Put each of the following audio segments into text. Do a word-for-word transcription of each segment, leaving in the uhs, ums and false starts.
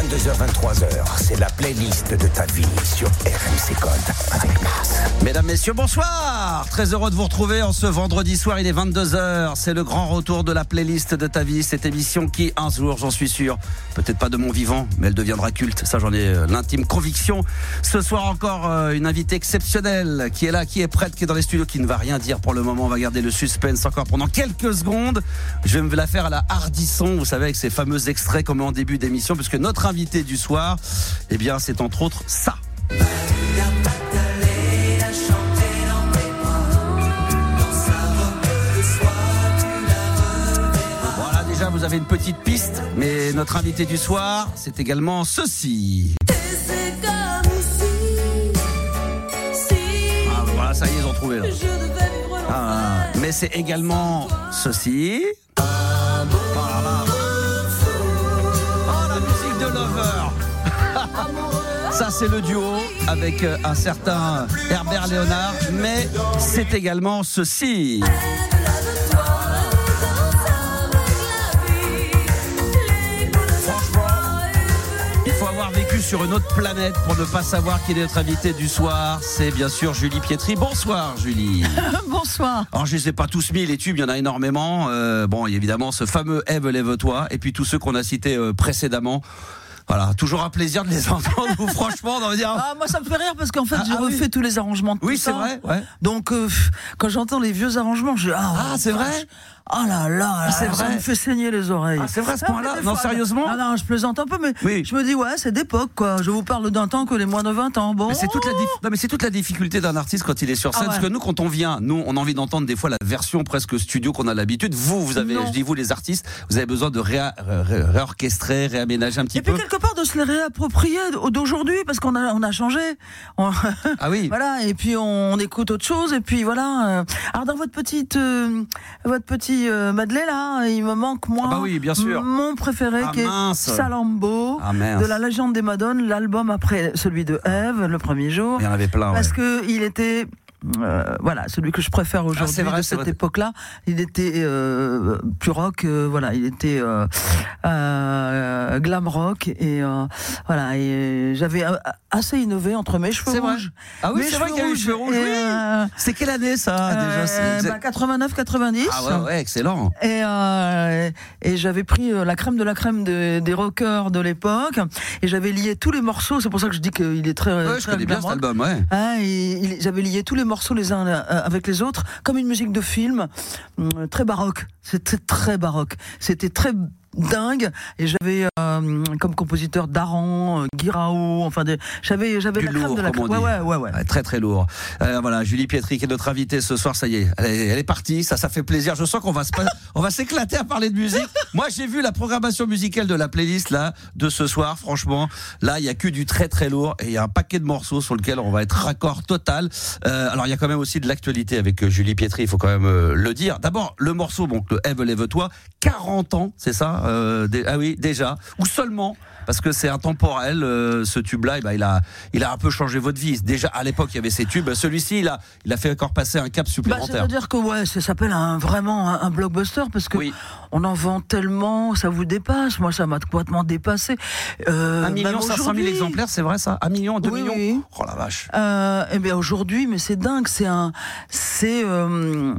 vingt-deux heures vingt-trois heures, c'est la playlist de ta vie sur R M C Code avec Mas. Mesdames, messieurs, bonsoir. Très heureux de vous retrouver en ce vendredi soir, il est vingt-deux heures. C'est le grand retour de la playlist de ta vie, cette émission qui, un jour, j'en suis sûr, peut-être pas de mon vivant, mais elle deviendra culte. Ça, j'en ai euh, l'intime conviction. Ce soir encore, euh, une invitée exceptionnelle qui est là, qui est prête, qui est dans les studios, qui ne va rien dire pour le moment. On va garder le suspense encore pendant quelques secondes. Je vais me la faire à la Hardisson, vous savez, avec ces fameux extraits comme en début d'émission, puisque notre invité du soir, eh bien, c'est entre autres ça. Voilà, déjà, vous avez une petite piste, mais notre invité du soir, c'est également ceci. Ah, voilà, ça y est, ils ont trouvé là. Ah, mais c'est également ceci. Voilà. Oh, la musique de Lover. Ça, c'est le duo avec un certain Herbert Léonard, mais c'est également ceci. Sur une autre planète pour ne pas savoir qui est notre invité du soir. C'est bien sûr Julie Pietri. Bonsoir Julie. Bonsoir. Alors je les ai pas tous mis, les tubes, il y en a énormément. Euh, bon, il y a évidemment ce fameux Ève, lève-toi, et puis tous ceux qu'on a cités euh, précédemment. Voilà, toujours un plaisir de les entendre. Ou franchement, on va dire. Ah, moi, ça me fait rire parce qu'en fait, ah, j'ai ah, refait oui. tous les arrangements de tout oui, ça. c'est vrai. Ouais. Donc, euh, quand j'entends les vieux arrangements, je ah, ah c'est vrai. Ah là là, ah, c'est ça vrai. me fait saigner les oreilles. Ah, c'est vrai à ce point-là. Non, sérieusement. Ah non, je plaisante un peu, mais oui. je me dis ouais, c'est d'époque quoi. Je vous parle d'un temps que les moins de vingt ans. Bon. Mais c'est toute la dif... non, mais c'est toute la difficulté d'un artiste quand il est sur scène, ah, ouais. Parce que nous, quand on vient, nous, on a envie d'entendre des fois la version presque studio qu'on a l'habitude. Vous, vous avez, non. je dis vous les artistes, vous avez besoin de réa... ré... réorchestrer, réaménager un petit et peu. Et puis quelque part de se les réapproprier d'aujourd'hui parce qu'on a on a changé. On... Ah oui. Voilà, et puis on, on écoute autre chose et puis voilà. Alors dans votre petite euh, votre petit euh, medley là, il me manque moi ah bah oui, bien sûr. mon préféré ah, qui mince. est Salambo ah, de la Légende des Madones, l'album après celui de Ève, le premier jour. Il y en avait plein. Parce ouais. que il était Euh, voilà, celui que je préfère aujourd'hui ah, vrai, de cette vrai. époque-là. Il était euh, plus rock, euh, voilà, il était euh, euh, glam rock et euh, voilà. Et j'avais euh, assez innové entre mes cheveux c'est rouges. Vrai. Ah oui, c'est vrai qu'il y a eu les cheveux rouges. Oui. Euh, c'est quelle année ça déjà euh, bah, quatre-vingt-neuf quatre-vingt-dix. Ah ouais, ouais, excellent. Et euh, et j'avais pris la crème de la crème de, des rockers de l'époque et j'avais lié tous les morceaux. C'est pour ça que je dis qu'il est très. Ouais, très je connais bien cet album, ouais. Hein, et, il, j'avais lié tous les morceaux les uns avec les autres, comme une musique de film, très baroque. C'était très baroque. C'était très dingue. Et j'avais euh, comme compositeur Daran, euh, Guiraud, enfin, des, j'avais, j'avais du la lourd, crème de la crème. Ouais, ouais, ouais, ouais. ouais, très très lourd. Euh, voilà, Julie Pietri qui est notre invitée ce soir. Ça y est, elle est, elle est partie. Ça, ça fait plaisir. Je sens qu'on va se, on va s'éclater à parler de musique. Moi, j'ai vu la programmation musicale de la playlist là de ce soir. Franchement, là, il y a que du très très lourd et il y a un paquet de morceaux sur lequel on va être raccord total. Euh, alors, il y a quand même aussi de l'actualité avec Julie Pietri. Il faut quand même euh, le dire. D'abord, le morceau, bon, le Ève, lève-toi. quarante ans, c'est ça euh, des, ah oui, déjà, ou seulement, parce que c'est intemporel, euh, ce tube-là, eh ben, il, a, il a un peu changé votre vie. Déjà, à l'époque, il y avait ces tubes. Celui-ci, il a, il a fait encore passer un cap supplémentaire. Bah, c'est-à-dire que ouais, ça s'appelle un, vraiment un, un blockbuster, parce que oui. on en vend tellement, ça vous dépasse. Moi, ça m'a complètement dépassé. Euh, un million cinq cent mille exemplaires, c'est vrai ça? Un million, deux oui, millions oui. Oh la vache. Euh, eh bien, aujourd'hui, mais c'est dingue, c'est un... C'est... Euh,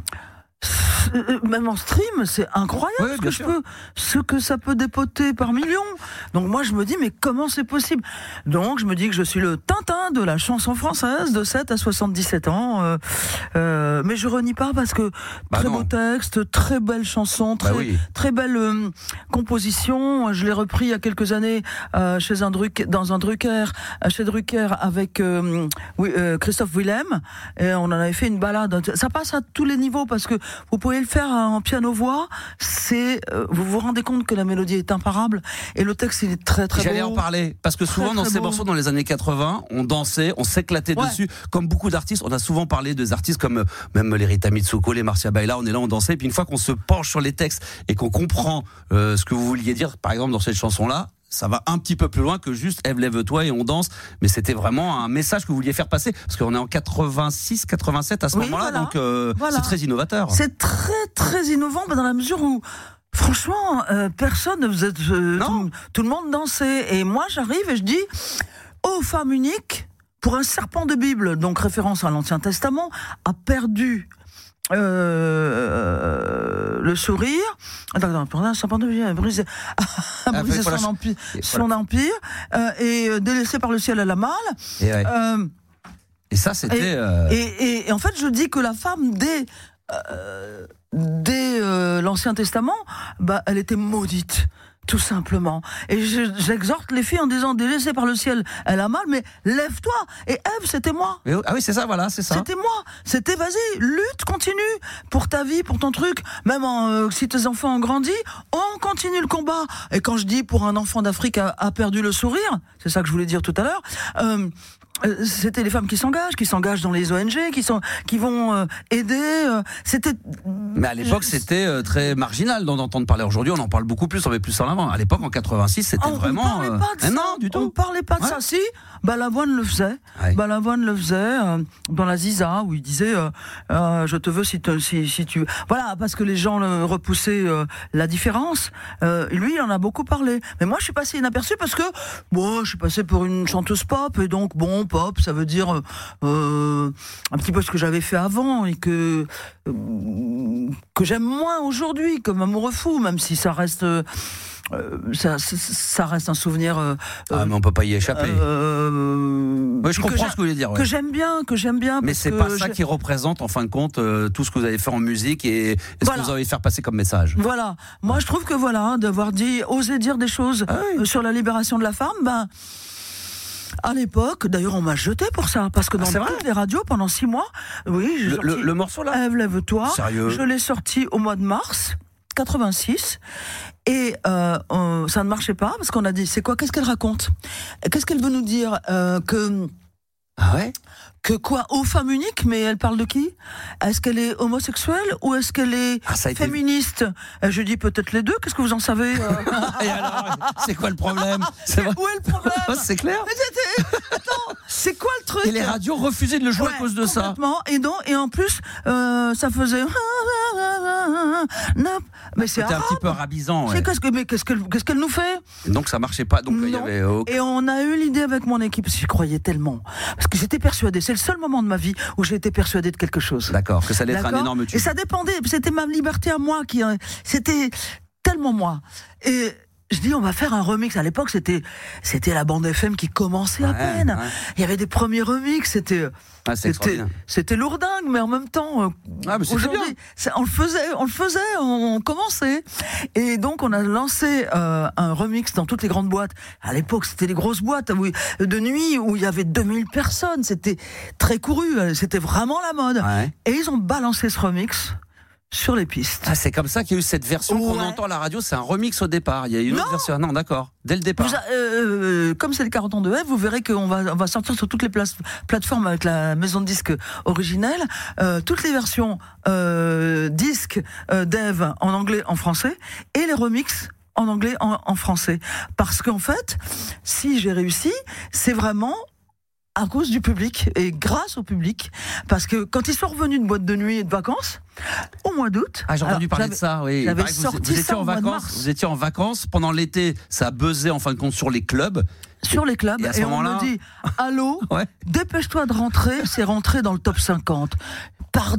même en stream, c'est incroyable oui, ce, que je peux, ce que ça peut dépoter par millions. Donc moi je me dis mais comment c'est possible? Donc je me dis que je suis le Tintin de la chanson française de sept à soixante-dix-sept ans. Euh, euh, mais je renie pas parce que bah très non. beau texte, très belle chanson, très, bah oui. très belle euh, composition. Je l'ai repris il y a quelques années euh, chez un Drucker, dans un Drucker, chez Drucker avec euh, oui, euh, Christophe Willem. Et on en avait fait une balade. Ça passe à tous les niveaux parce que vous pouvez le faire en piano-voix, c'est, euh, vous vous rendez compte que la mélodie est imparable et le texte il est très très J'allais beau. en parler parce que souvent très, dans très ces beau. morceaux dans les années quatre-vingts, on dansait, on s'éclatait ouais. dessus. Comme beaucoup d'artistes, on a souvent parlé des artistes comme même les Rita Mitsuko, les Marcia Baila, on est là, on dansait. Et puis une fois qu'on se penche sur les textes et qu'on comprend euh, ce que vous vouliez dire, par exemple dans cette chanson-là, ça va un petit peu plus loin que juste Ève, lève-toi et on danse. Mais c'était vraiment un message que vous vouliez faire passer. Parce qu'on est en quatre-vingt-six, quatre-vingt-sept à ce oui, moment-là. Voilà. Donc, euh, voilà. c'est très innovateur. C'est très, très innovant dans la mesure où Franchement, euh, personne, vous êtes, euh, tout, tout le monde dansait. Et moi, j'arrive et je dis, ô femme unique, pour un serpent de Bible, donc référence à l'Ancien Testament, a perdu euh, le sourire. Attends, attends, un serpent de Bible a brisé, a brisé ah, son, la... empire, son voilà. empire euh, et délaissé par le ciel, elle a mal. Et, ouais. euh, et ça, c'était... Et, euh... et, et, et en fait, je dis que la femme, dès... Euh, dès euh, l'Ancien Testament, bah, elle était maudite, tout simplement. Et je, j'exhorte les filles en disant, délaissée par le ciel, elle a mal, mais lève-toi. Et Ève, c'était moi. Mais, ah oui, c'est ça, voilà, c'est ça. C'était moi. C'était, vas-y, lutte, continue pour ta vie, pour ton truc. Même en, euh, si tes enfants ont grandi, on continue le combat. Et quand je dis pour un enfant d'Afrique a, a perdu le sourire, c'est ça que je voulais dire tout à l'heure. Euh, C'était les femmes qui s'engagent, qui s'engagent dans les O N G, qui sont, qui vont euh, aider. Euh, c'était. Mais à l'époque, c'était euh, très marginal d'en entendre parler. Aujourd'hui, on en parle beaucoup plus, on met plus en avant. À l'époque, en quatre-vingt-six, c'était oh, vraiment. On parlait pas de euh... ça. Non, du tout. On parlait pas de ouais. ça. Si, Balavoine le faisait. Ouais. Balavoine le faisait euh, dans la Ziza où il disait euh, euh, je te veux si, te, si, si tu. Voilà, parce que les gens le repoussaient euh, la différence. Euh, lui, il en a beaucoup parlé. Mais moi, je suis passée inaperçue parce que bon, je suis passée pour une chanteuse pop et donc bon. Pop, ça veut dire euh, un petit peu ce que j'avais fait avant et que euh, que j'aime moins aujourd'hui, comme Amoureux fou, même si ça reste euh, ça, ça reste un souvenir. Euh, ah mais on peut pas y échapper. Euh, oui, je comprends ce que vous voulez dire. Ouais. Que j'aime bien, que j'aime bien. Mais c'est pas ça qui représente en fin de compte euh, tout ce que vous avez fait en musique et, et ce voilà. que vous avez faire passer comme message. Voilà. Moi, je trouve que voilà, d'avoir dit, osé dire des choses ah oui. sur la libération de la femme, ben. À l'époque, d'ailleurs, on m'a jeté pour ça, parce que dans ah, toutes les radios, pendant six mois, oui, j'ai le, sorti le, le morceau là. Ève, lève-toi. Sérieux ? Je l'ai sorti au mois de mars quatre-vingt-six, et euh, euh, ça ne marchait pas parce qu'on a dit, c'est quoi ? Qu'est-ce qu'elle raconte ? Qu'est-ce qu'elle veut nous dire ? euh, Que ah ouais ? Que quoi ? Aux femmes uniques, mais elle parle de qui ? Est-ce qu'elle est homosexuelle ou est-ce qu'elle est ah, féministe ? été... Je dis peut-être les deux, qu'est-ce que vous en savez ? Et alors, c'est quoi le problème ? C'est Où est le problème ? C'est clair ? Mais attends, c'est quoi le truc ? Et les radios refusaient de le jouer ouais, à cause de ça. Et, donc, et en plus, euh, ça faisait... Mais c'est C'était un petit peu arabisant. Ouais. Qu'est-ce que, mais qu'est-ce qu'elle, qu'est-ce qu'elle nous fait ? Donc ça marchait pas. Donc, il y avait... Et on a eu l'idée avec mon équipe, j'y croyais tellement. Parce que j'étais persuadée, c'est le seul moment de ma vie où j'ai été persuadée de quelque chose. D'accord, que ça allait être un énorme tube. Et ça dépendait, c'était ma liberté à moi, qui, c'était tellement moi. Et je dis, on va faire un remix. À l'époque, c'était, c'était la bande F M qui commençait ouais, à peine. Ouais. Il y avait des premiers remix, c'était, ah, c'était, c'était lourdingue, mais en même temps, ah, mais aujourd'hui, on le faisait, on le faisait, on, on commençait. Et donc, on a lancé euh, un remix dans toutes les grandes boîtes. À l'époque, c'était les grosses boîtes oui, de nuit où il y avait deux mille personnes. C'était très couru, c'était vraiment la mode. Ouais. Et ils ont balancé ce remix sur les pistes. Ah, c'est comme ça qu'il y a eu cette version ouais. qu'on entend à la radio, c'est un remix au départ. Il y a eu une non. autre version. Non, d'accord. Dès le départ. Vous, euh, comme c'est le quarante ans de Ève, vous verrez qu'on va, on va sortir sur toutes les pla- plateformes avec la maison de disques originelle, euh, toutes les versions euh, disques euh, d'Ève en anglais, en français, et les remixes en anglais, en, en français. Parce qu'en fait, si j'ai réussi, c'est vraiment à cause du public et grâce au public, parce que quand ils sont revenus de boîte de nuit et de vacances au mois d'août, ah j'ai entendu parler de ça, oui. J'avais vous, sorti vous étiez ça en vacances, vous étiez en vacances pendant l'été, ça a buzzé en fin de compte sur les clubs. Sur les clubs, et, et on me dit allô, ouais. dépêche-toi de rentrer, c'est rentré dans le top cinquante. Pardon ?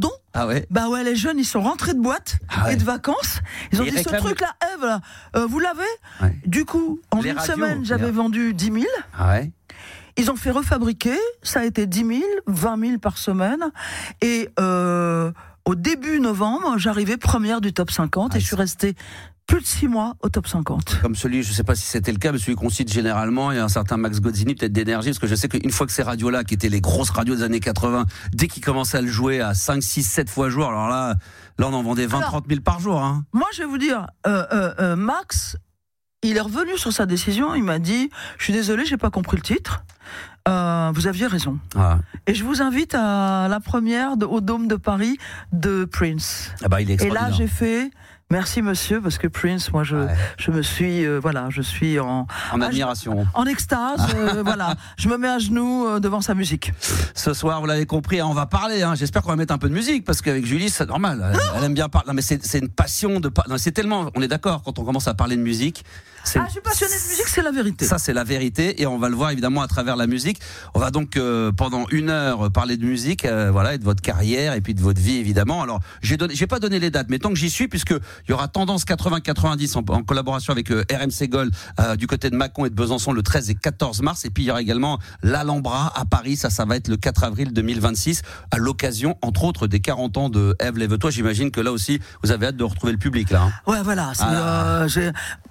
Ah ouais. Bah ouais, les jeunes ils sont rentrés de boîte ah ouais. et de vacances. Ils ont et dit ce truc là, Ève là, euh, vous l'avez ? ouais. Du coup, en les une radios, semaine, j'avais bien. vendu dix mille. Ah ouais. Ils ont fait refabriquer, ça a été dix mille, vingt mille par semaine. Et euh, au début novembre, j'arrivais première du top cinquante ah, et je suis restée plus de six mois au top cinquante. Comme celui, je ne sais pas si c'était le cas, mais celui qu'on cite généralement, il y a un certain Max Gozzini, peut-être d'énergie, parce que je sais qu'une fois que ces radios-là, qui étaient les grosses radios des années quatre-vingts, dès qu'ils commençaient à le jouer à cinq, six, sept fois jour, alors là, là on en vendait vingt, trente mille par jour. Hein. Moi, je vais vous dire, euh, euh, euh, Max... Il est revenu sur sa décision, il m'a dit « Je suis désolé, j'ai pas compris le titre. Euh, vous aviez raison. Ah. » Et je vous invite à la première de, au Dôme de Paris de Prince. Ah bah, il est Et là, j'ai fait... Merci monsieur, parce que Prince, moi je, ouais. je me suis, euh, voilà, je suis en... En admiration. En, en extase, euh, voilà. Je me mets à genoux euh, devant sa musique. Ce soir, vous l'avez compris, on va parler, hein. J'espère qu'on va mettre un peu de musique, parce qu'avec Julie, c'est normal. Elle, elle aime bien parler. Non mais c'est, c'est une passion de... Non, c'est tellement... On est d'accord, quand on commence à parler de musique... C'est... Ah, je suis passionnée de musique, c'est la vérité. Ça, c'est la vérité, et on va le voir évidemment à travers la musique. On va donc euh, pendant une heure parler de musique, euh, voilà, et de votre carrière et puis de votre vie évidemment. Alors, j'ai donné, j'ai pas donné les dates, mais tant que j'y suis, puisque il y aura Tendance quatre-vingts quatre-vingt-dix en, en collaboration avec euh, R M C Gold euh, du côté de Mâcon et de Besançon le treize et quatorze mars, et puis il y aura également l'Alhambra à Paris. Ça, ça va être le quatre avril deux mille vingt-six, à l'occasion entre autres des quarante ans de Ève Lève-toi. J'imagine que là aussi, vous avez hâte de retrouver le public là. Hein. Ouais, voilà. C'est, ah. euh, j'ai...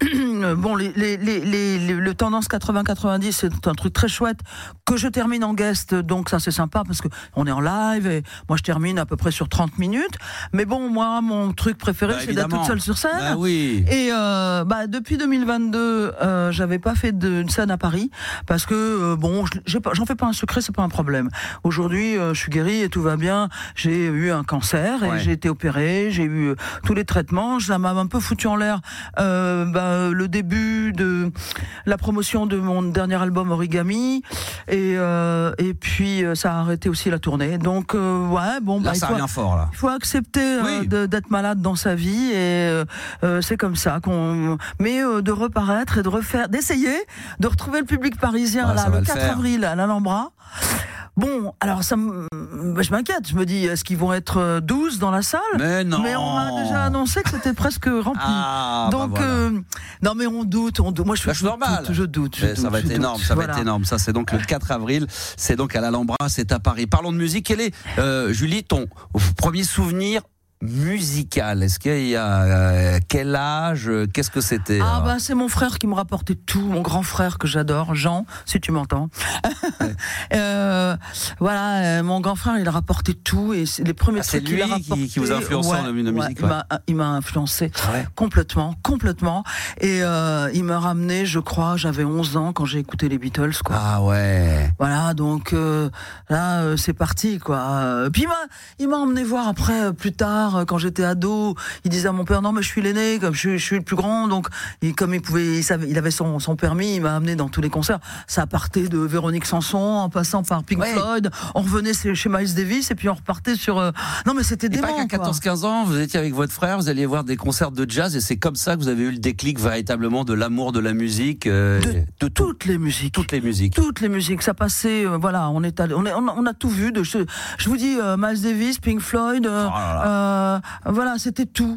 bon, les, les, les, les, les, le Tendance quatre-vingts quatre-vingt-dix, c'est un truc très chouette que je termine en guest, donc ça c'est sympa parce que on est en live et moi je termine à peu près sur trente minutes. Mais bon, moi mon truc préféré bah, c'est évidemment. d'être toute seule sur scène. Bah, oui. Et euh, bah, depuis deux mille vingt-deux, euh, j'avais pas fait de, une scène à Paris parce que euh, bon, j'ai pas, j'en fais pas un secret, c'est pas un problème. Aujourd'hui, euh, je suis guérie et tout va bien. J'ai eu un cancer et ouais. j'ai été opérée, j'ai eu euh, tous les traitements. Ça m'a un peu foutu en l'air euh, bah, le début de la promotion de mon dernier album Origami et euh, et puis euh, ça a arrêté aussi la tournée. Donc euh, ouais, bon là bah, ça il faut, revient fort là. Il faut accepter oui. euh, de, d'être malade dans sa vie et euh, c'est comme ça qu'on mais euh, de reparaître et de refaire d'essayer de retrouver le public parisien ah, là le quatre avril à l'Alhambra. Bon, alors ça me, je m'inquiète, je me dis, est-ce qu'ils vont être douze dans la salle ? Mais non. Mais on m'a déjà annoncé que c'était presque rempli. Ah, donc, bah voilà. euh, non mais on doute, on doute. Moi je suis bah, normal. Doute, je doute. Je doute ça va être je énorme, doute. ça va voilà. être énorme. Ça c'est donc le quatre avril, c'est donc à l'Alhambra, c'est à Paris. Parlons de musique. Quel est, euh, Julie, ton premier souvenir musical? Est-ce qu'il y a euh, quel âge? Qu'est-ce que c'était? Ah bah c'est mon frère qui me rapportait tout, mon grand frère que j'adore, Jean, si tu m'entends. Ouais. euh, voilà, euh, mon grand frère il rapportait tout et c'est les premiers ah, trucs qu'il a rapporté. C'est lui qui vous a influencé ouais, en de musique. Ouais, ouais. il, m'a, il m'a influencé ah ouais. complètement, complètement. Et euh, il m'a ramené, je crois, j'avais onze ans quand j'ai écouté les Beatles, quoi. Ah ouais. Voilà, donc euh, là euh, c'est parti, quoi. Puis il m'a, il m'a emmené voir après, plus tard. Quand j'étais ado, il disait à mon père non mais je suis l'aîné, comme je suis, je suis le plus grand, donc il, comme il pouvait, il, savait, il avait son, son permis, il m'a amené dans tous les concerts. Ça partait de Véronique Sanson, en passant par Pink ouais. Floyd, on revenait chez Miles Davis et puis on repartait sur. Euh... Non mais c'était dément. Et pas qu'à quatorze quinze ans, vous étiez avec votre frère, vous alliez voir des concerts de jazz et c'est comme ça que vous avez eu le déclic véritablement de l'amour de la musique. Euh, de, de toutes les musiques. Toutes les musiques. Toutes les musiques. Ça passait. Euh, voilà, on est allé, on, est, on, a, on a tout vu. De, je, je vous dis euh, Miles Davis, Pink Floyd. Euh, oh là là. Euh, voilà, c'était tout.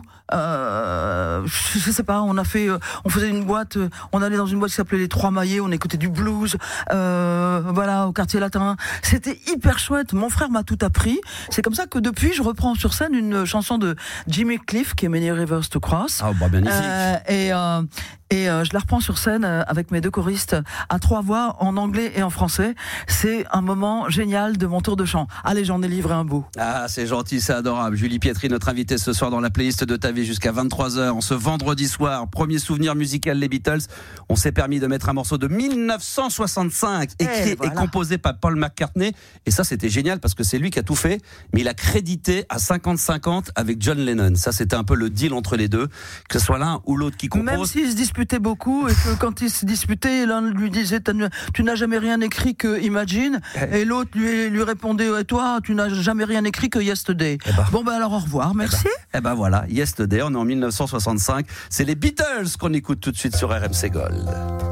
Euh, je, je sais pas, on a fait, euh, on faisait une boîte, euh, on allait dans une boîte qui s'appelait Les Trois Maillets, on écoutait du blues, euh, voilà, au quartier latin. C'était hyper chouette. Mon frère m'a tout appris. C'est comme ça que depuis, je reprends sur scène une chanson de Jimmy Cliff qui est Many Rivers to Cross. Ah, bah, magnifique. Euh, et euh, et euh, je la reprends sur scène euh, avec mes deux choristes à trois voix, en anglais et en français. C'est un moment génial de mon tour de chant. Allez, j'en ai livré un beau. Ah, c'est gentil, c'est adorable. Julie Pietri, notre invitée ce soir dans la playlist de Ta Vie jusqu'à vingt-trois heures. En ce vendredi soir, premier souvenir musical, les Beatles. On s'est permis de mettre un morceau de dix-neuf cent soixante-cinq, écrit et, voilà. et composé par Paul McCartney. Et ça, c'était génial parce que c'est lui qui a tout fait, mais il a crédité à cinquante cinquante avec John Lennon. Ça, c'était un peu le deal entre les deux, que ce soit l'un ou l'autre qui compose. Même s'ils se disputaient beaucoup et que quand ils se disputaient, l'un lui disait tu n'as jamais rien écrit que Imagine, et l'autre lui, lui répondait et toi, tu n'as jamais rien écrit que Yesterday. Eh ben. Bon, ben alors au revoir, merci. Eh ben, eh ben voilà, Yesterday, on est en dix-neuf cent soixante-cinq. C'est les Beatles qu'on écoute tout de suite sur R M C Gold.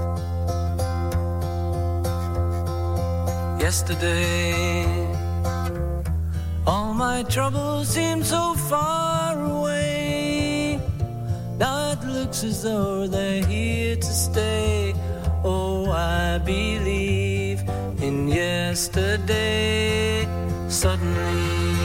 Yesterday, all my troubles seem so far away. Now it looks as though they're here to stay. Oh, I believe in yesterday. Suddenly,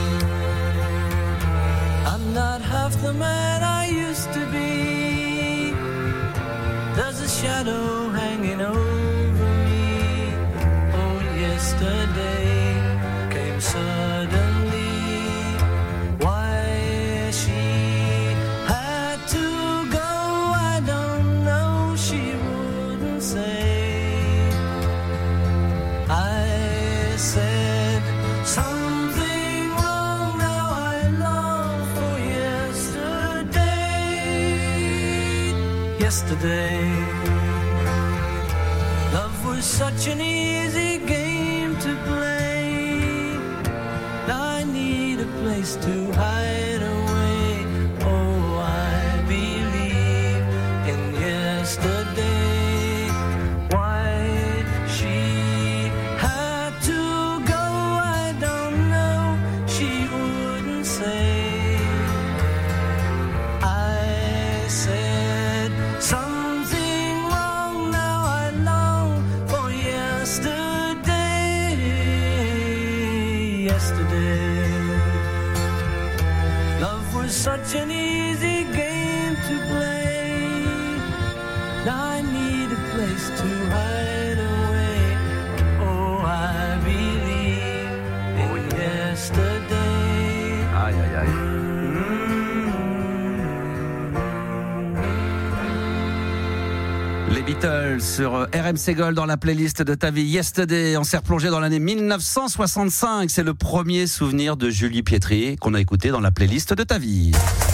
I'm not half the man I used to be. There's a shadow hanging over me. Oh, yesterday came suddenly. Why she had to go, I don't know, she wouldn't say. I said something wrong, now I long for yesterday. yesterday. Love was such an easy game to play. Now I need a place to hide away. Oh, I believe in yesterday. Why she had to go, I don't know. She wouldn't say. I said something wrong. Now I long for yesterday. Yesterday. Love was such an easy game to play. Now I need a place to hide away. Oh, I believe in yesterday. Aïe, aïe, aïe. Les Beatles sur R M C Gold dans la playlist de ta vie Yesterday. On s'est replongé dans l'année mille neuf cent soixante-cinq. C'est le premier souvenir de Julie Pietri qu'on a écouté dans la playlist de ta vie.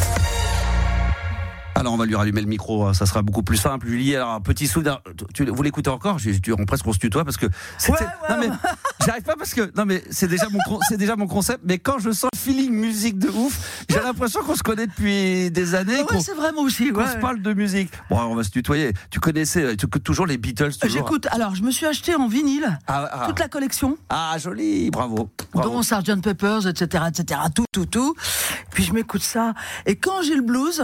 Alors on va lui rallumer le micro, ça sera beaucoup plus simple. Julie, alors un petit souvenir. Tu, vous l'écoutez encore? Je, tu, on presque on se tutoie parce que c'était. Ouais, ouais, non mais ouais. j'arrive pas parce que non mais c'est déjà mon c'est déjà mon concept. Mais quand je sens le feeling musique de ouf, j'ai l'impression qu'on se connaît depuis des années. Ouais, qu'on, c'est vrai, moi aussi. qu'on Ouais. se parle de musique. Bon, alors on va se tutoyer. Tu connaissais tu, toujours les Beatles toujours. J'écoute. Alors, je me suis acheté en vinyle Ah, ah. toute la collection, Ah, joli, bravo. bravo. dont sergeant Pepper's, et cetera, et cetera. Tout, tout, tout. Puis je m'écoute ça. Et quand j'ai le blues,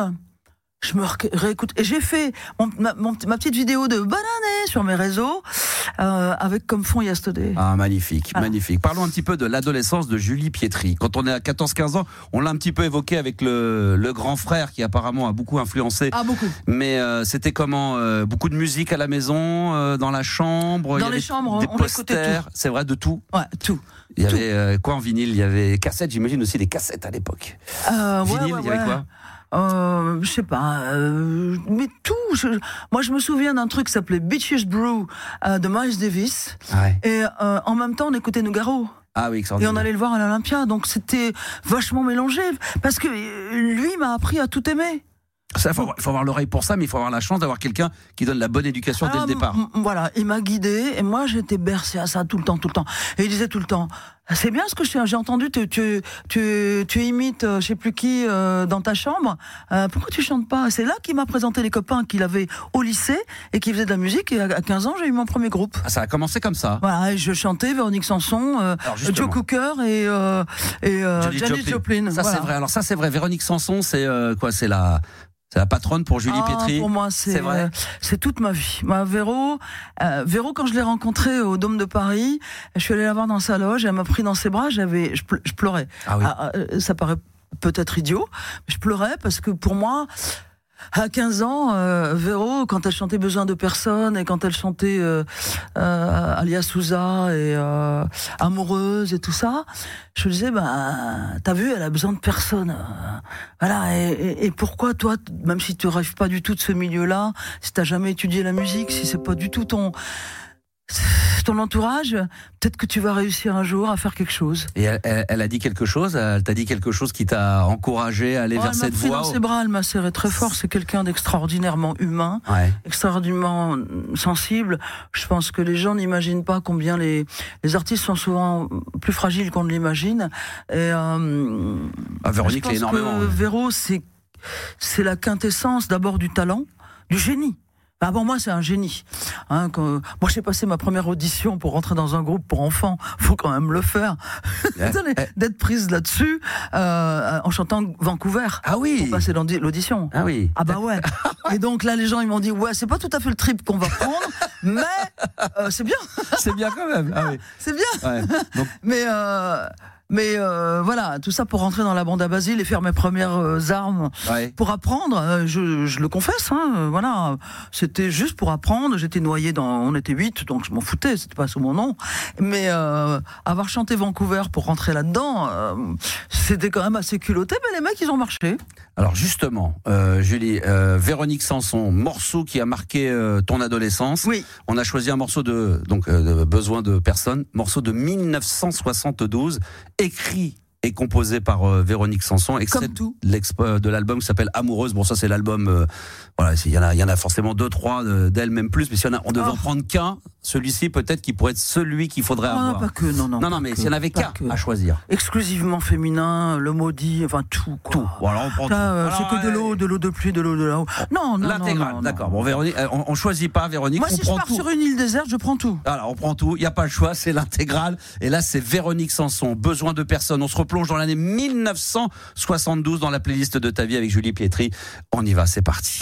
je me ré- réécoute. Et j'ai fait mon- ma, mon- ma petite vidéo de bonne année sur mes réseaux, euh, avec comme fond Yesterday. Ah, magnifique, Ah. magnifique. Parlons un petit peu de l'adolescence de Julie Pietri. Quand on est à quatorze quinze ans, on l'a un petit peu évoqué avec le, le grand frère qui apparemment a beaucoup influencé. Ah, beaucoup. Mais euh, c'était comment euh, beaucoup de musique à la maison, euh, dans la chambre. Dans il y les avait chambres, des on écoutait posters. C'est vrai, de tout. Ouais, tout. Il y Tout. avait euh, quoi en vinyle? Il y avait cassettes, j'imagine aussi des cassettes à l'époque. Euh, ouais, Vinyle, ouais, il y avait ouais. quoi? Euh, je sais pas, euh, mais tout. Je, moi, je me souviens d'un truc qui s'appelait Beaches Brew euh, de Miles Davis. Ouais. Et euh, en même temps, on écoutait Nougaro. Ah oui, Et extraordinaire. on allait le voir à l'Olympia. Donc c'était vachement mélangé. Parce que euh, lui m'a appris à tout aimer. Il faut, avoir- faut avoir l'oreille pour ça, mais il faut avoir la chance d'avoir quelqu'un qui donne la bonne éducation dès Ah, le départ. m- m- Voilà, il m'a guidé et moi j'étais bercée à ça tout le temps, tout le temps. Et il disait tout le temps, c'est bien ce que je- j'ai entendu, tu, tu, tu, tu imites euh, je sais plus qui euh, dans ta chambre, euh, pourquoi tu chantes pas? C'est là qu'il m'a présenté les copains qu'il avait au lycée et qui faisaient de la musique, et à à quinze ans j'ai eu mon premier groupe. Ah, ça a commencé comme ça. Voilà, et je chantais Véronique Sanson, euh, Alors, justement. Joe Cooker et, euh, et euh, Janis Joplin. Ça Voilà. c'est vrai. Alors ça c'est vrai. Véronique Sanson, c'est euh, quoi? C'est la, c'est la patronne pour Julie Ah, Pietri. pour moi, c'est C'est vrai. euh, c'est toute ma vie. Ma Véro, euh, Véro, quand je l'ai rencontrée au Dôme de Paris, je suis allée la voir dans sa loge, elle m'a pris dans ses bras, j'avais, je, ple- je pleurais. Ah oui. Ah, euh, ça paraît peut-être idiot, mais je pleurais parce que pour moi, à quinze ans, euh, Véro, quand elle chantait Besoin de personne et quand elle chantait euh, euh, Alias Souza et euh, Amoureuse et tout ça, je me disais, bah, t'as vu, elle a besoin de personne. Euh, Voilà, et, et, et pourquoi toi, t- même si tu rêves pas du tout de ce milieu-là, si t'as jamais étudié la musique, si c'est pas du tout ton ton entourage, peut-être que tu vas réussir un jour à faire quelque chose. Et elle, elle- elle a dit quelque chose. Elle t'a dit quelque chose qui t'a encouragé à aller Oh, vers elle m'a cette pris voie. dans ses bras, elle m'a serré très fort. C'est quelqu'un d'extraordinairement humain, Ouais. extraordinairement sensible. Je pense que les gens n'imaginent pas combien les, les artistes sont souvent plus fragiles qu'on ne l'imagine. Et euh, Ah, Véronique je pense l'est énormément. que ouais. Véro, c'est c'est la quintessence d'abord du talent, du génie. Bah bon, moi, c'est un génie. Hein, quand, moi, j'ai passé ma première audition pour rentrer dans un groupe pour enfants. Faut quand même le faire. Eh, Attendez, eh. d'être prise là-dessus euh, en chantant Vancouver. Ah oui. Pour passer l'audi- l'audition. Ah oui. Ah bah ouais. Et donc là, les gens, ils m'ont dit, ouais, c'est pas tout à fait le trip qu'on va prendre, mais euh, c'est bien, C'est bien quand même. Ah oui. c'est bien. Ouais. Donc, Mais euh, mais euh, voilà, tout ça pour rentrer dans la bande à Basile et faire mes premières euh, armes. ouais. Pour apprendre, euh, je, je le confesse, hein, euh, voilà, c'était juste pour apprendre. J'étais noyé dans, on était huit, donc je m'en foutais, c'était pas sous mon nom. Mais euh, avoir chanté Vancouver pour rentrer là-dedans, euh, c'était quand même assez culotté. Mais les mecs, ils ont marché. Alors justement, euh, Julie, euh, Véronique Sanson, morceau qui a marqué euh, ton adolescence. Oui. On a choisi un morceau de donc euh, de Besoin de personne, morceau de mille neuf cent soixante-douze, écrit est composé par euh, Véronique Sanson, extrait Comme tout. de, de l'album qui s'appelle Amoureuse. Bon, ça c'est l'album, euh, voilà, il y en a, il y en a forcément deux, trois euh, d'elle, même plus, mais si on, a, on devait Oh. en prendre qu'un, celui-ci peut-être qui pourrait être celui qu'il faudrait Ah, avoir. pas que, non, non. non, non, pas mais que, s'il y en avait pas qu'un que. à choisir. Exclusivement féminin, le maudit, enfin tout, quoi. Tout. Bon, alors on prend Là, tout. euh, Alors, c'est que de euh, l'eau, de l'eau de pluie, de l'eau de là-haut. Non, non, non. L'intégrale, non, non. d'accord. Bon, Véronique, euh, on, on choisit pas, Véronique, Moi, on si je prend pars tout. sur une île déserte, je prends tout. Alors, on prend tout, il n'y a pas le choix, c'est l'intégrale. Et là, c'est Véronique Sanson, Besoin de personne. On se replonge dans l'année mille neuf cent soixante-douze dans la playlist de ta vie avec Julie Pietri. On y va, c'est parti.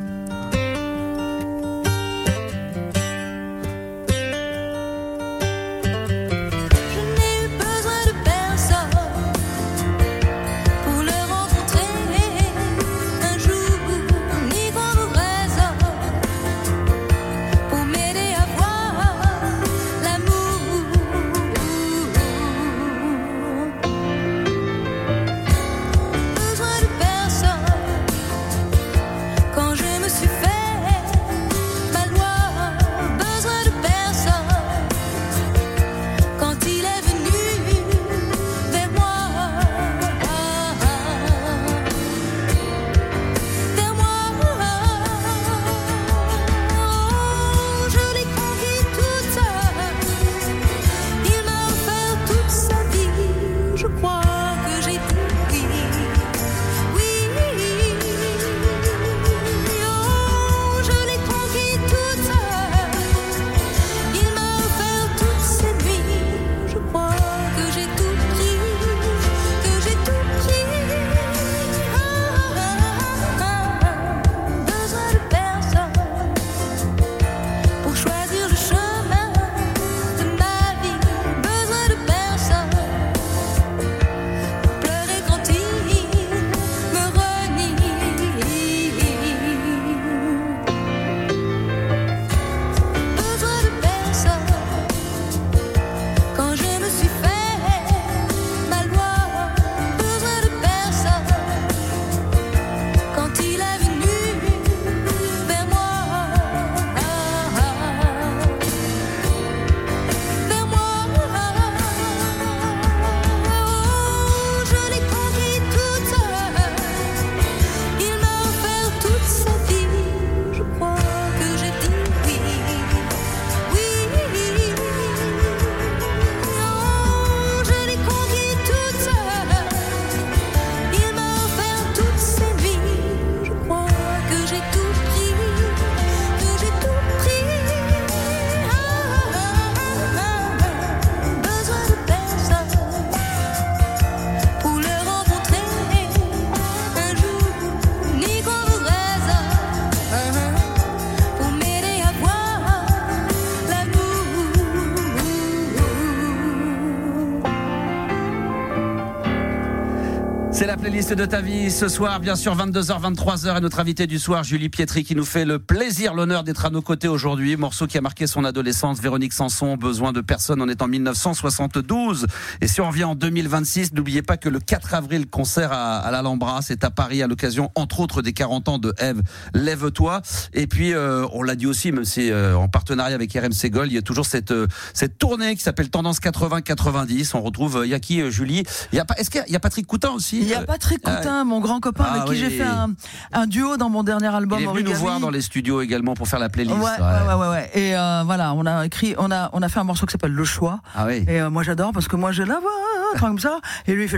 C'est la playlist de ta vie ce soir, bien sûr, vingt-deux heures, vingt-trois heures, et notre invitée du soir, Julie Pietri, qui nous fait le plaisir, l'honneur d'être à nos côtés aujourd'hui. Morceau qui a marqué son adolescence, Véronique Sanson, Besoin de personne, on est en mille neuf cent soixante-douze. Et si on revient en deux mille vingt-six, n'oubliez pas que le quatre avril, concert à, à l'Alhambra, c'est à Paris, à l'occasion, entre autres, des quarante ans de Ève, Lève-toi. Et puis, euh, on l'a dit aussi, même si euh, en partenariat avec R M C Gold, il y a toujours cette, euh, cette tournée qui s'appelle Tendance quatre-vingts quatre-vingt-dix. On retrouve, il euh, y a qui, euh, Julie? Il y a pas, est-ce qu'il y a, y a Patrick Coutin aussi? Il y a Patrick Coutin, ah, mon grand copain, ah, avec qui oui. j'ai fait un, un duo dans mon dernier album. Il est venu Origami. nous voir dans les studios également pour faire la playlist. Ouais, ouais, ouais, ouais, ouais. Et euh, voilà, on a écrit, on a, on a fait un morceau qui s'appelle Le Choix. Ah oui. Et euh, moi j'adore parce que moi j'ai la voix comme ça, et lui il fait.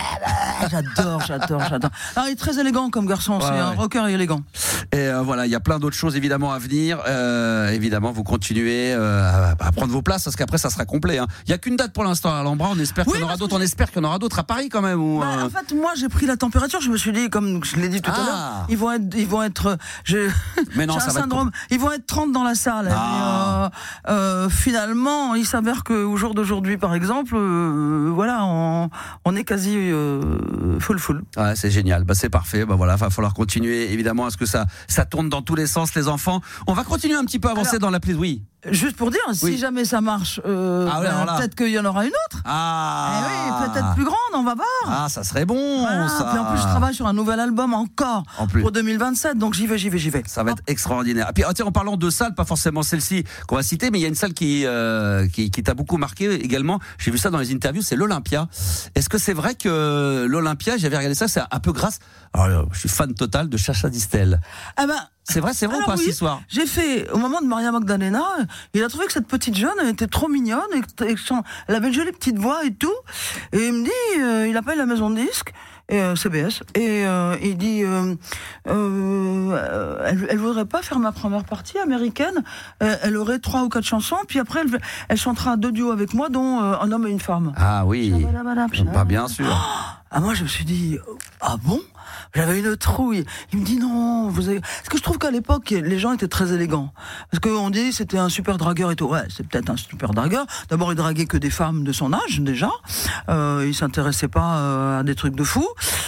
J'adore, j'adore, j'adore. Alors, il est très élégant comme garçon, c'est ouais, un ouais. rocker élégant. Et euh, voilà, il y a plein d'autres choses évidemment à venir. Euh, évidemment, vous continuez euh, à, à prendre vos places parce qu'après ça sera complet. Hein. Il y a qu'une date pour l'instant à l'Alhambra. On espère oui, qu'il y en aura d'autres. On espère qu'il y en aura d'autres à Paris quand même. Ou, bah, euh... En fait, moi j'ai pris la température. Je me suis dit, comme je l'ai dit tout ah. à l'heure, ils vont être, ils vont être. Je, mais non, j'ai ça un va syndrome. Être... Ils vont être trente dans la salle. Ah. Et, euh, euh, finalement, il s'avère qu'au jour d'aujourd'hui, par exemple, euh, voilà, on, on est quasi euh, full full. Ouais, c'est génial. Bah, c'est parfait. Bah voilà, va falloir continuer évidemment à ce que ça, ça tourne dans tous les sens, les enfants. On va continuer un petit peu à avancer Alors, dans la playlist. Oui. Juste pour dire, Oui. si jamais ça marche, euh, Ah ouais, ben, alors là. peut-être qu'il y en aura une autre. Ah Eh oui, peut-être plus grande, on va voir. Ah, ça serait bon, Voilà. ça. Puis en plus, je travaille sur un nouvel album encore En plus. pour deux mille vingt-sept, donc j'y vais, j'y vais, j'y vais. Ça va être extraordinaire. Et puis, ah, tiens, en parlant de salles, pas forcément celle-ci qu'on va citer, mais il y a une salle qui, euh, qui, qui t'a beaucoup marqué également. J'ai vu ça dans les interviews, c'est l'Olympia. Est-ce que c'est vrai que l'Olympia, j'avais regardé ça, c'est un peu grâce. Alors, je suis fan total de Chacha Distel. Ah ben, C'est vrai, c'est vrai alors ou pas, oui, cette histoire? J'ai fait, au moment de Maria Magdalena, il a trouvé que cette petite jeune elle était trop mignonne, et que- et que son- elle avait une jolie petite voix et tout. Et il me dit, euh, il appelle la maison de disques, et, euh, C B S, et euh, il dit, euh, euh, elle, elle voudrait pas faire ma première partie américaine, euh, elle aurait trois ou quatre chansons, puis après elle, elle chantera deux duos avec moi, dont euh, un homme et une femme. Ah oui. Shabadabadab, Pas bien sûr. Ah, moi, je me suis dit, ah bon? J'avais une trouille. Il me dit non, vous avez. Parce que je trouve qu'à l'époque, les gens étaient très élégants. Parce qu'on dit c'était un super dragueur et tout. Ouais, c'est peut-être un super dragueur. D'abord, il draguait que des femmes de son âge, déjà. Euh, il s'intéressait pas euh, à des trucs de fou.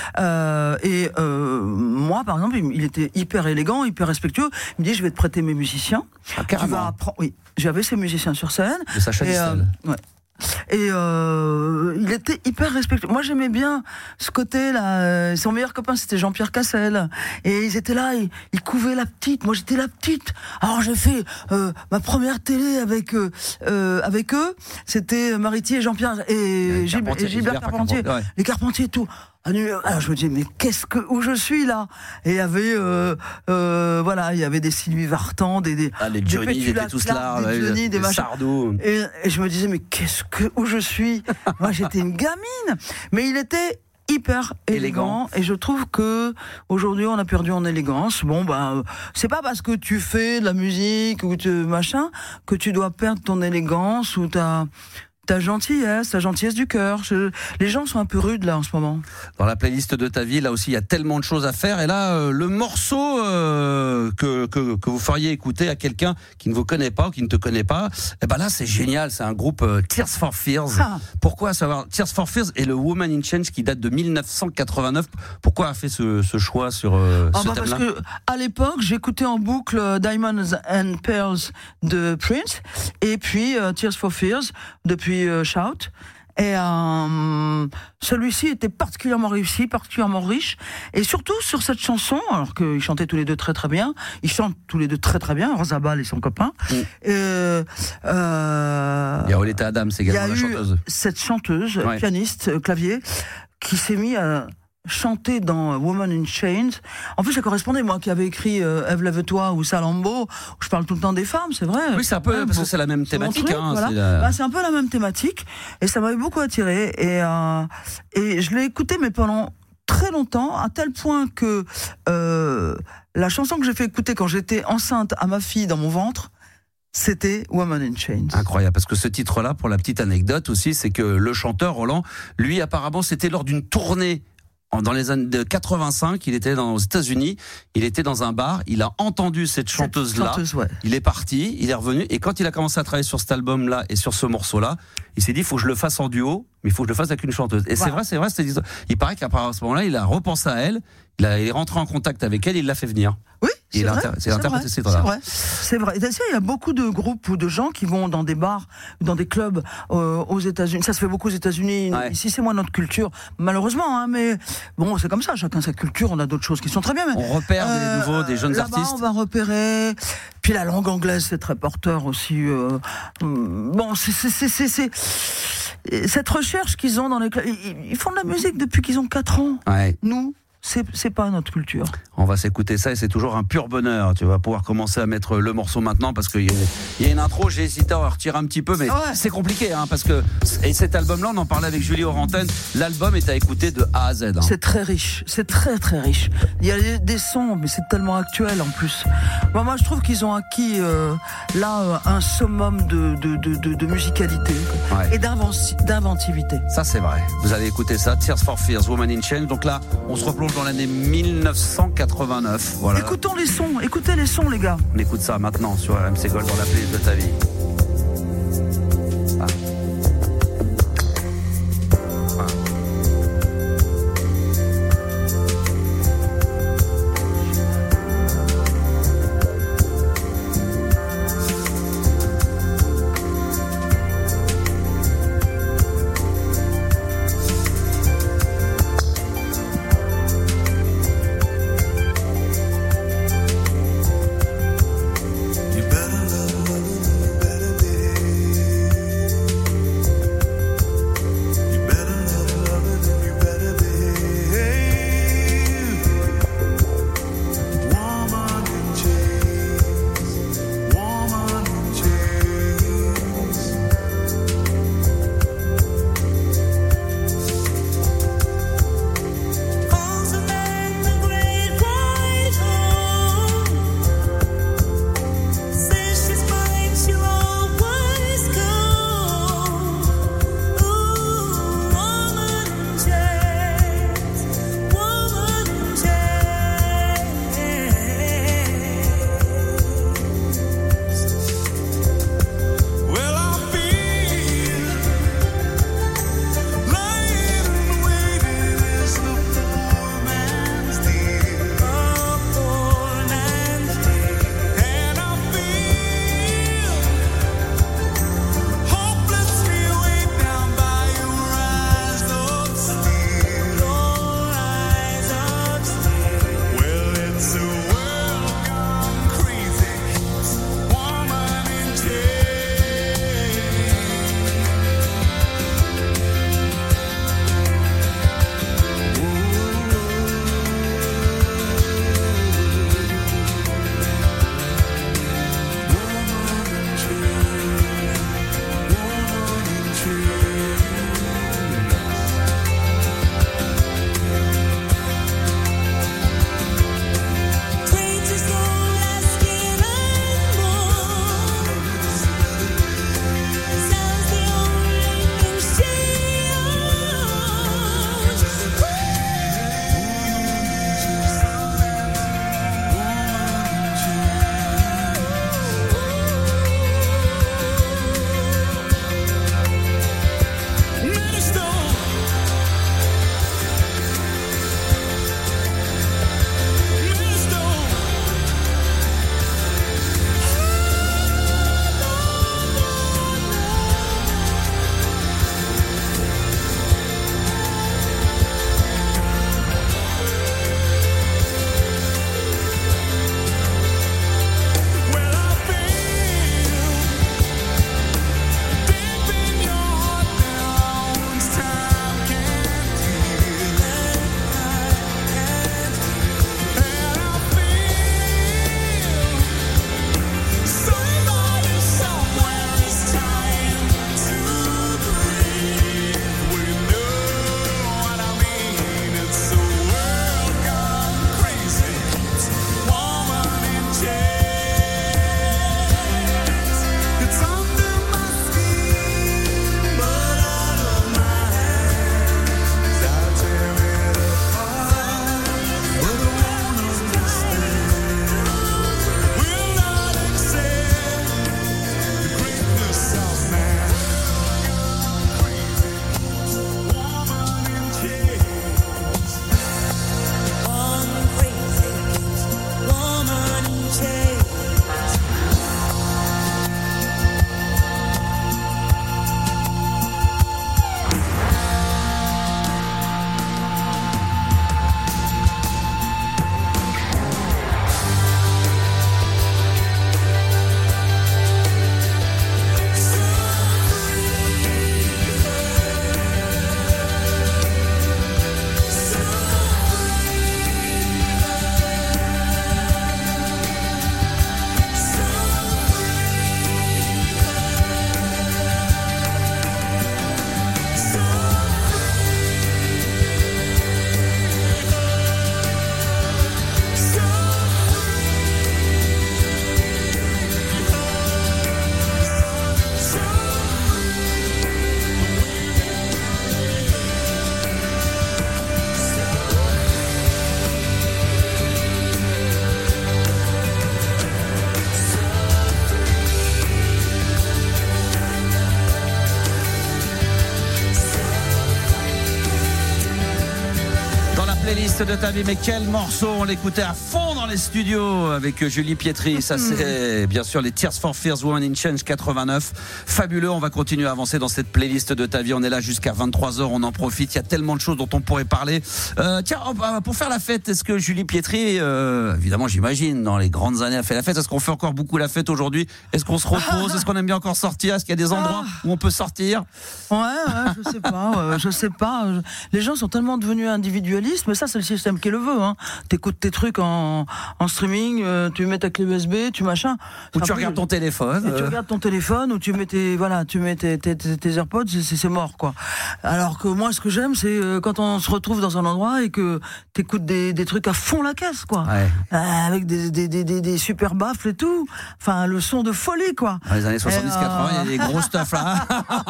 Euh, et euh, moi, par exemple, il était hyper élégant, hyper respectueux. Il me dit, je vais te prêter mes musiciens. Ah, Tu carrément. vas apprendre. Oui, j'avais ces musiciens sur scène. De Sacha Et, euh, Distel. ouais. Et euh, il était hyper respectueux. Moi, j'aimais bien ce côté-là. Euh, Son meilleur copain, c'était Jean-Pierre Cassel. Et ils étaient là, ils, ils couvaient la petite. Moi, j'étais la petite. Alors, j'ai fait euh, ma première télé avec euh, euh, avec eux. C'était Mariti et Jean-Pierre et, Euh, Gilles- Carpentier, et Gilbert Gilbert Carpentier. Carpentier, ouais. Les Carpentiers et tout. Alors je me dis mais qu'est-ce que où je suis là? Et il y avait euh, euh, voilà, il y avait des Sylvie Vartan, des des Ah, les des Johnny, ils Petula étaient tous Clark, là. des ouais, Johnny, les des machins. Sardou. Et, et je me disais, mais qu'est-ce que, où je suis? Moi, j'étais une gamine. Mais il était hyper élégant, Élégant. et je trouve que aujourd'hui on a perdu en élégance. Bon bah euh, c'est pas parce que tu fais de la musique ou tu machin que tu dois perdre ton élégance ou ta ta gentillesse, ta gentillesse du cœur. Je- Les gens sont un peu rudes là en ce moment. Dans la playlist de ta vie, là aussi, il y a tellement de choses à faire. Et là, euh, le morceau euh, que, que, que vous feriez écouter à quelqu'un qui ne vous connaît pas ou qui ne te connaît pas, eh ben là, c'est génial. C'est un groupe euh, Tears for Fears. Ah. Pourquoi savoir Tears for Fears et le Woman in Change qui date de mille neuf cent quatre-vingt-neuf. Pourquoi a fait ce, ce choix sur euh, Ah ce bah parce thème-là? que à l'époque j'écoutais en boucle euh, Diamonds and Pearls de Prince et puis euh, Tears for Fears depuis euh, Shout. Et euh, celui-ci était particulièrement réussi, particulièrement riche, et surtout sur cette chanson, alors qu'ils chantaient tous les deux très très bien, ils chantent tous les deux très très bien, Razabal et son copain. Mm. Euh, euh, Il y a Oleta Adams il y également, a la eu chanteuse. cette chanteuse, Ouais. pianiste, euh, clavier, qui s'est mis à chanter dans Woman in Chains. En plus, ça correspondait, moi qui avais écrit euh, Ève, lève-toi ou Salambo, où je parle tout le temps des femmes, c'est vrai. Oui, c'est un peu, Ouais, parce bon, que c'est la même c'est mon thématique. truc, hein, voilà. c'est la- Bah, c'est un peu la même thématique, et ça m'avait beaucoup attiré. Et, euh, et je l'ai écouté, mais pendant très longtemps, à tel point que euh, la chanson que j'ai fait écouter quand j'étais enceinte à ma fille dans mon ventre, c'était Woman in Chains. Incroyable, parce que ce titre-là, pour la petite anecdote aussi, c'est que le chanteur Roland, lui, apparemment, c'était lors d'une tournée en- dans les années de quatre-vingt-cinq, il était dans, aux États-Unis, il était dans un bar, il a entendu cette Cette chanteuse-là, chanteuse, ouais. il est parti, il est revenu, et quand il a commencé à travailler sur cet album-là et sur ce morceau-là, il s'est dit, il faut que je le fasse en duo, mais il faut que je le fasse avec une chanteuse. Et c'est Voilà. vrai, c'est vrai, c'est, il paraît qu'à ce moment-là, il a repensé à elle, il, a, il est rentré en contact avec elle, il l'a fait venir. Oui, Et c'est il a vrai. inter- c'est c'est interprété vrai, ce titre-là. C'est vrai. C'est vrai. Et d'ailleurs, il y a beaucoup de groupes ou de gens qui vont dans des bars, dans des clubs euh, aux États-Unis. Ça se fait beaucoup aux États-Unis. Ouais. Ici, c'est moins notre culture, malheureusement. Hein, mais bon, c'est comme ça. Chacun sa culture. On a d'autres choses qui sont très bien. Mais, On repère euh, des nouveaux, des jeunes là-bas, artistes. on va repérer. Puis la langue anglaise, c'est très porteur aussi. euh, hum, bon, c'est, c'est, c'est, c'est, c'est- cette recherche qu'ils ont dans les clubs. Ils, ils font de la musique depuis qu'ils ont quatre ans. Ouais. Nous, c'est, c'est pas notre culture. On va s'écouter ça et c'est toujours un pur bonheur. Tu vas pouvoir commencer à mettre le morceau maintenant parce qu'il y, a- il y a une intro. J'ai hésité à en retirer un petit peu, mais Ouais. c'est compliqué hein, parce que et cet album-là, on en parlait avec Julie Orantène. L'album est à écouter de A à Z. Hein. C'est très riche, c'est très très riche. Il y a des, des sons, mais c'est tellement actuel en plus. Bon, moi, je trouve qu'ils ont acquis euh, là euh, un summum de, de, de, de, de musicalité quoi. Ouais. Et d'invenci- d'inventivité. Ça c'est vrai. Vous allez écouter ça. Tears for Fears, Woman in Chains. Donc là, on se replonge dans l'année mille neuf cent quatre-vingt-neuf. Voilà. Écoutons les sons, écoutez les sons, les gars. On écoute ça maintenant sur R M C Gold dans la playlist de ta vie. Ah. Ah. playlist de ta vie, mais quel morceau, on l'écoutait à fond dans les studios avec Julie Pietri. Ça c'est bien sûr les Tears for Fears, Woman in Change quatre-vingt-neuf. Fabuleux, on va continuer à avancer dans cette playlist de ta vie. On est là jusqu'à vingt-trois heures, on en profite. Il y a tellement de choses dont on pourrait parler. Euh, tiens, pour faire la fête, est-ce que Julie Pietri, euh, évidemment j'imagine, dans les grandes années a fait la fête, est-ce qu'on fait encore beaucoup la fête aujourd'hui? Est-ce qu'on se repose? Est-ce qu'on aime bien encore sortir? Est-ce qu'il y a des endroits où on peut sortir? Ouais, ouais, je sais pas, euh, je sais pas. Les gens sont tellement devenus individualistes, mais ça c'est le système qui le veut. Hein. T'écoutes tes trucs en, en streaming, euh, tu mets ta clé U S B, tu machin. Ou tu regardes ton téléphone. Et tu regardes ton téléphone, ou tu mets tes, voilà, tu mets tes, tes, tes, tes AirPods, c'est, c'est mort quoi. Alors que moi, ce que j'aime, c'est euh, quand on se retrouve dans un endroit et que t'écoutes des, des trucs à fond la caisse quoi, ouais. euh, avec des, des, des, des, des super baffles et tout. Enfin, le son de folie quoi. Dans les années soixante-dix quatre-vingts, il euh... y a des gros stuff là.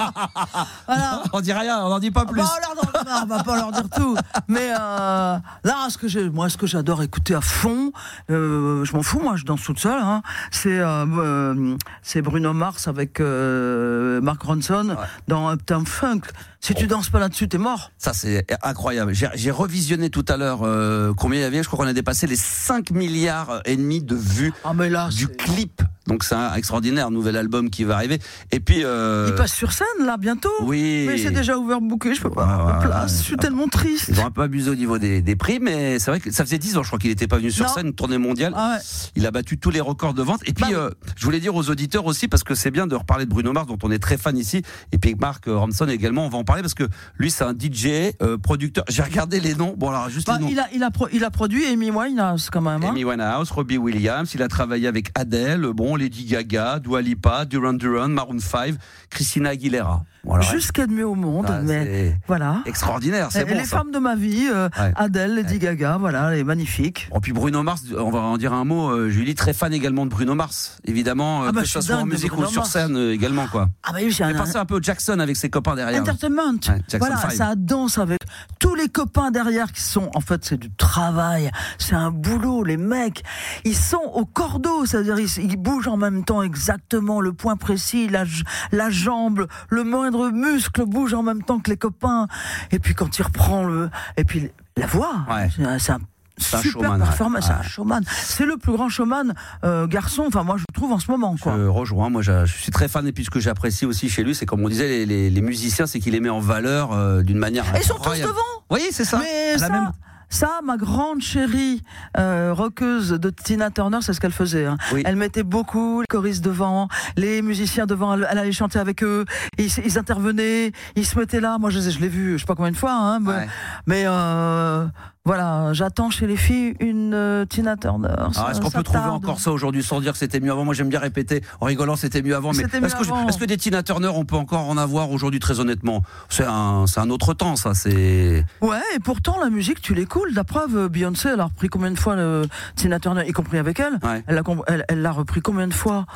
Voilà. On dit rien, on n'en dit pas plus. Bah, on, leur, non, on va pas leur dire tout. Mais euh, là, ce que j'ai, moi, ce que j'adore écouter à fond, euh, je m'en fous, moi, je danse toute seule. Hein, c'est, euh, euh, c'est Bruno Mars avec euh, Mark Ronson ouais. dans Uptown Funk. Si tu danses pas là-dessus, t'es mort. Ça, c'est incroyable. J'ai, j'ai revisionné tout à l'heure euh, combien il y avait. Je crois qu'on a dépassé les cinq milliards et demi de vues ah, mais là, du c'est... clip. Donc c'est un extraordinaire nouvel album qui va arriver. Et puis euh... il passe sur scène là bientôt. Oui. Mais c'est déjà overbooké, je peux pas avoir de place. Je suis tellement triste. Ils ont un peu abusé au niveau des, des prix, mais c'est vrai que ça faisait dix ans, je crois qu'il n'était pas venu sur non. scène, une tournée mondiale. Ah ouais. Il a battu tous les records de vente. Et puis bah, euh, je voulais dire aux auditeurs aussi, parce que c'est bien de reparler de Bruno Mars, dont on est très fan ici, et puis Mark Ronson également. On va en parler parce que lui c'est un D J, euh, producteur. J'ai regardé les noms. Bon alors juste bah, les noms. Il a, il a, pro, il a produit Amy Winehouse quand même. Hein. Amy Winehouse, Robbie Williams. Il a travaillé avec Adele, bon Lady Gaga, Dua Lipa, Duran Duran, Maroon cinq, Christina Aguilera. Voilà. Juste mieux au monde, ah, mais voilà. Extraordinaire, c'est et bon. Les ça. femmes de ma vie, euh, ouais. Adele, Lady ouais. Gaga, voilà, elle est magnifique. Et puis Bruno Mars, on va en dire un mot. Euh, Julie, très fan également de Bruno Mars, évidemment, ah bah, que ce soit en musique ou sur Mars. scène euh, également, quoi. Ah bah oui, j'ai un... pensé un peu au Jackson avec ses copains derrière. Entertainment, ouais, voilà, five. Ça danse avec tous les copains derrière qui sont, en fait, c'est du travail, c'est un boulot. Les mecs, ils sont au cordeau, c'est-à-dire ils, ils bougent en même temps exactement le point précis, la, la jambe, le moindre muscle bouge en même temps que les copains. Et puis quand il reprend le, et puis la voix, ouais. c'est, c'est un C'est super un performance, ouais. c'est un showman. C'est le plus grand showman euh, garçon, enfin moi je trouve en ce moment. Quoi. Je rejoins, moi je, je suis très fan et puis ce que j'apprécie aussi chez lui, c'est comme on disait, les, les, les musiciens, c'est qu'il les met en valeur euh, d'une manière et ils sont tous devant. Oui, c'est ça. Mais ça, même... ça, ma grande chérie euh, rockeuse de Tina Turner, c'est ce qu'elle faisait. Hein. Oui. Elle mettait beaucoup les choristes devant, les musiciens devant, elle, elle allait chanter avec eux, ils, ils intervenaient, ils se mettaient là. Moi je, je l'ai vu, je sais pas combien de fois, hein, ouais. mais euh, voilà, j'attends chez les filles une euh, Tina Turner. Ça, ah, est-ce qu'on peut tarde. trouver encore ça aujourd'hui sans dire que c'était mieux avant? Moi j'aime bien répéter en rigolant c'était mieux avant, mais c'était est-ce, mieux que avant. Je, est-ce que des Tina Turner on peut encore en avoir aujourd'hui très honnêtement? C'est un, c'est un autre temps ça, c'est... Ouais, et pourtant la musique tu l'écoutes. La preuve, Beyoncé elle a repris combien de fois le Tina Turner, y compris avec elle, ouais. elle, l'a, elle, elle l'a repris combien de fois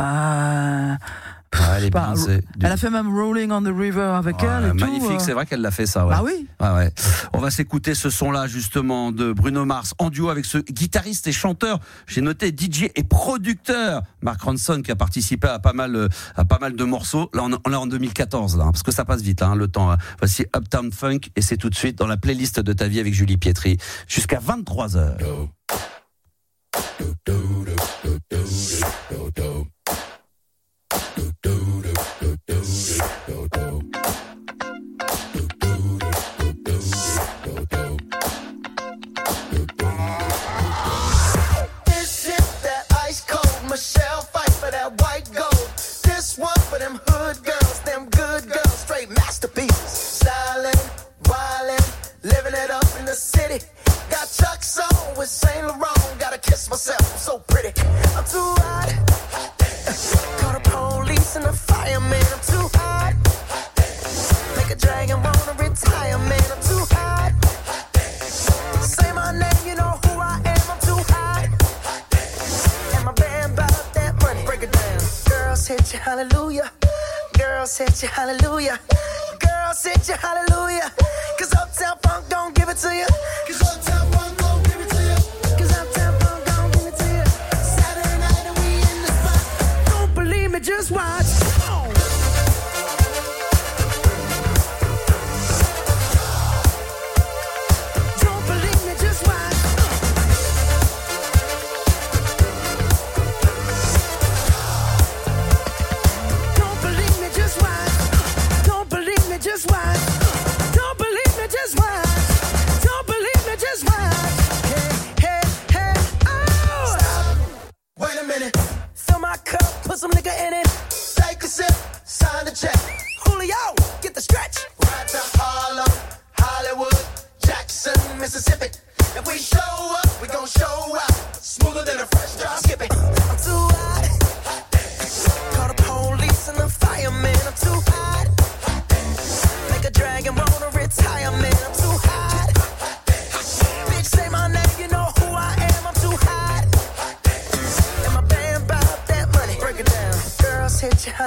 euh... Ah, elle, est pas, bien, elle a fait même Rolling on the River avec ouais, elle et magnifique, tout, euh... c'est vrai qu'elle l'a fait ça. Ouais. Ah oui. Ouais, ouais. On va s'écouter ce son-là justement de Bruno Mars en duo avec ce guitariste et chanteur. J'ai noté D J et producteur Mark Ronson qui a participé à pas mal, à pas mal de morceaux. Là, on est en deux mille quatorze là, parce que ça passe vite hein, le temps. Hein. Voici Uptown Funk et c'est tout de suite dans la playlist de ta vie avec Julie Pietri jusqu'à vingt-trois heures. Hallelujah, girls hit you, hallelujah, girls hit you, hallelujah, cause Uptown Funk don't give it to you, cause Uptown Funk don't give it to you, cause Uptown Funk don't give it to you, Saturday night and we in the spot, don't believe me, just watch, come on. Don't believe me, just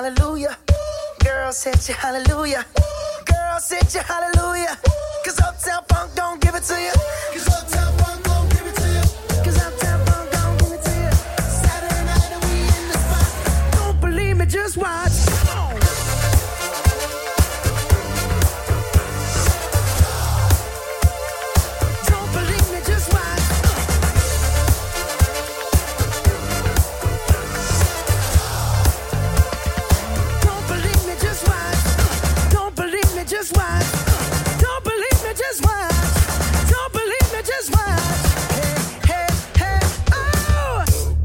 hallelujah. Girls hit you hallelujah. Girls hit you hallelujah. Cause Uptown Funk don't give it to you. Cause Uptown Funk don't give it to you. Cause Uptown Funk don't give it to you. Saturday night and we in the spot. Don't believe me, just watch. Come on. Don't believe me, just watch. Don't believe me, just watch. Don't believe me, just watch. Don't believe me, just watch. Don't believe me, just watch. Hey, hey, hey, oh!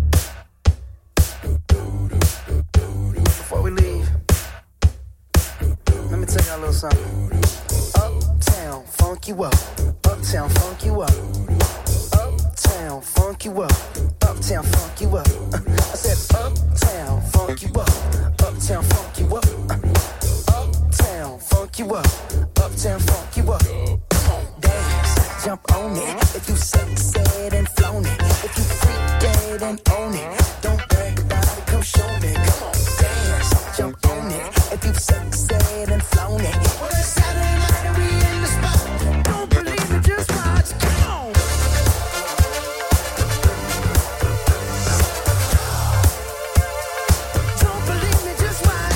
Before we leave, let me tell y'all a little something. Uptown, funk you up. Uptown, funk you up. Uptown, funk you up. Uptown, funk you up. I said uptown, funk you up. Uptown, funk you up. Uptown, funk you up. Uptown, funk you up. Come on, dance, jump on it. If you sexed and flown it, if you freak dead and own it, don't brag about it, come show me. Come on, dance, jump on it. If you sexed and flown it, well, it's Saturday night and we in the spot. Don't believe it, just watch. Come on. Don't believe me, just watch.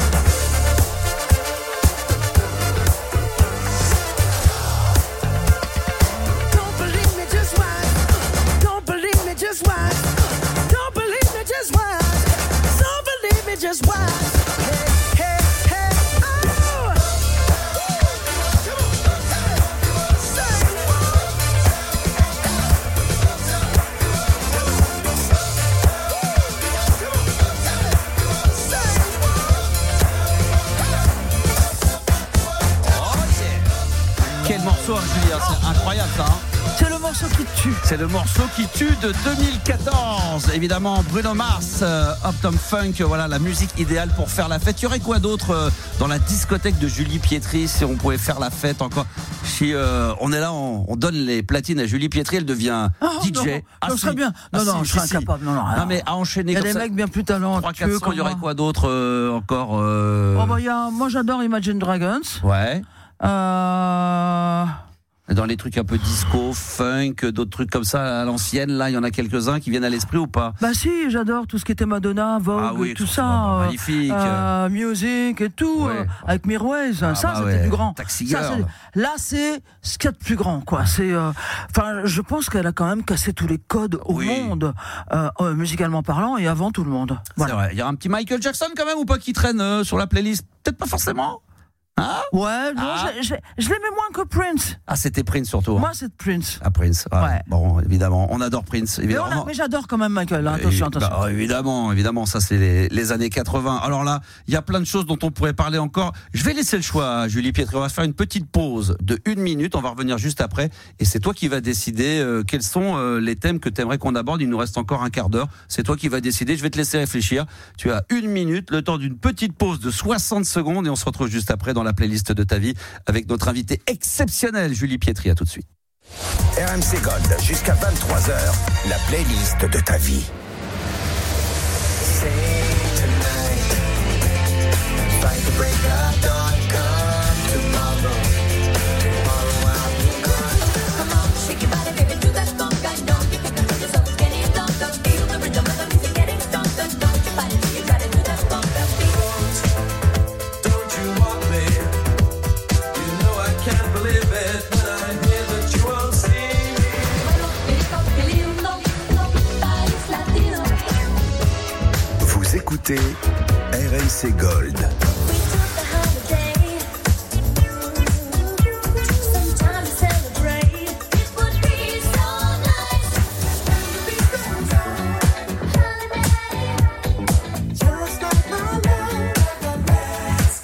Don't believe me, just watch. Don't believe me, just watch. Don't believe me, just watch. Don't believe me, just watch. Hey, hey, hey, oh! Say Quel morceau, hein, Julien, c'est incroyable ça. Hein. C'est le morceau qui tue. C'est le morceau qui tue de deux mille quatorze. Évidemment, Bruno Mars, euh, Uptown Funk, voilà la musique idéale pour faire la fête. Il y aurait quoi d'autre euh, dans la discothèque de Julie Pietri si on pouvait faire la fête encore? Si euh, on est là, on, on donne les platines à Julie Pietri, elle devient Oh, D J. non, Ah, je si. serais bien. Ah, Non, non, si, je serais si, si. incapable. Non, non, Non, alors. mais à enchaîner Il y a comme des ça. mecs bien plus trois talentueux. quatre cents, il y aurait que moi. quoi d'autre euh, encore euh... Oh, bah, il y a, moi, j'adore Imagine Dragons. Ouais. Euh... Dans les trucs un peu disco, funk, d'autres trucs comme ça à l'ancienne, là, il y en a quelques-uns qui viennent à l'esprit ou pas? Bah si, j'adore tout ce qui était Madonna, Vogue, Ah oui, tout tout ça. ça, euh, magnifique. euh, music et tout, Ouais. euh, avec Mirwais. Ah ça, bah c'était ouais, du grand. Taxi Ça, Girl. c'est- là, c'est ce qu'il y a de plus grand, quoi. C'est, euh, enfin, je pense qu'elle a quand même cassé tous les codes au Oui. monde, euh, euh, musicalement parlant, et avant tout le monde. C'est Voilà. vrai. Il y a un petit Michael Jackson quand même ou pas qui traîne euh, sur la playlist? Peut-être pas forcément. Hein? Ouais, non, Ah. je, je, je l'aimais moins que Prince. Ah, c'était Prince surtout. hein. Moi, c'est Prince. Ah, Prince. Ah, Ouais. Bon, évidemment, on adore Prince. Mais, Évidemment. on a- mais j'adore quand même Michael. Hein, attention, Et- attention. bah, évidemment, évidemment, ça c'est les, les années quatre-vingts. Alors là, il y a plein de choses dont on pourrait parler encore. Je vais laisser le choix à Julie Pietri. On va se faire une petite pause de une minute. On va revenir juste après. Et c'est toi qui vas décider euh, quels sont euh, les thèmes que tu aimerais qu'on aborde. Il nous reste encore un quart d'heure. C'est toi qui vas décider. Je vais te laisser réfléchir. Tu as une minute, le temps d'une petite pause de soixante secondes. Et on se retrouve juste après dans la playlist de ta vie avec notre invité exceptionnel, Julie Pietri. À tout de suite. R M C Gold, jusqu'à vingt-trois heures, la playlist de ta vie. Say tonight, fight the break of dawn, come tomorrow. Tomorrow I'll be gone. Come on, shake your body, baby, do that funk. I know you can control yourself, it's getting stronger. Feel the rhythm of the music getting stronger. Don't you fight it till you try to do that funk. Don't you want me? You know I can't believe it when I hear that you won't see me. Qué lindo, lindo, país latino. Vous écoutez R M C Gold. We took a holiday, some time to celebrate. It would be so nice. Holiday, just like my love. Let's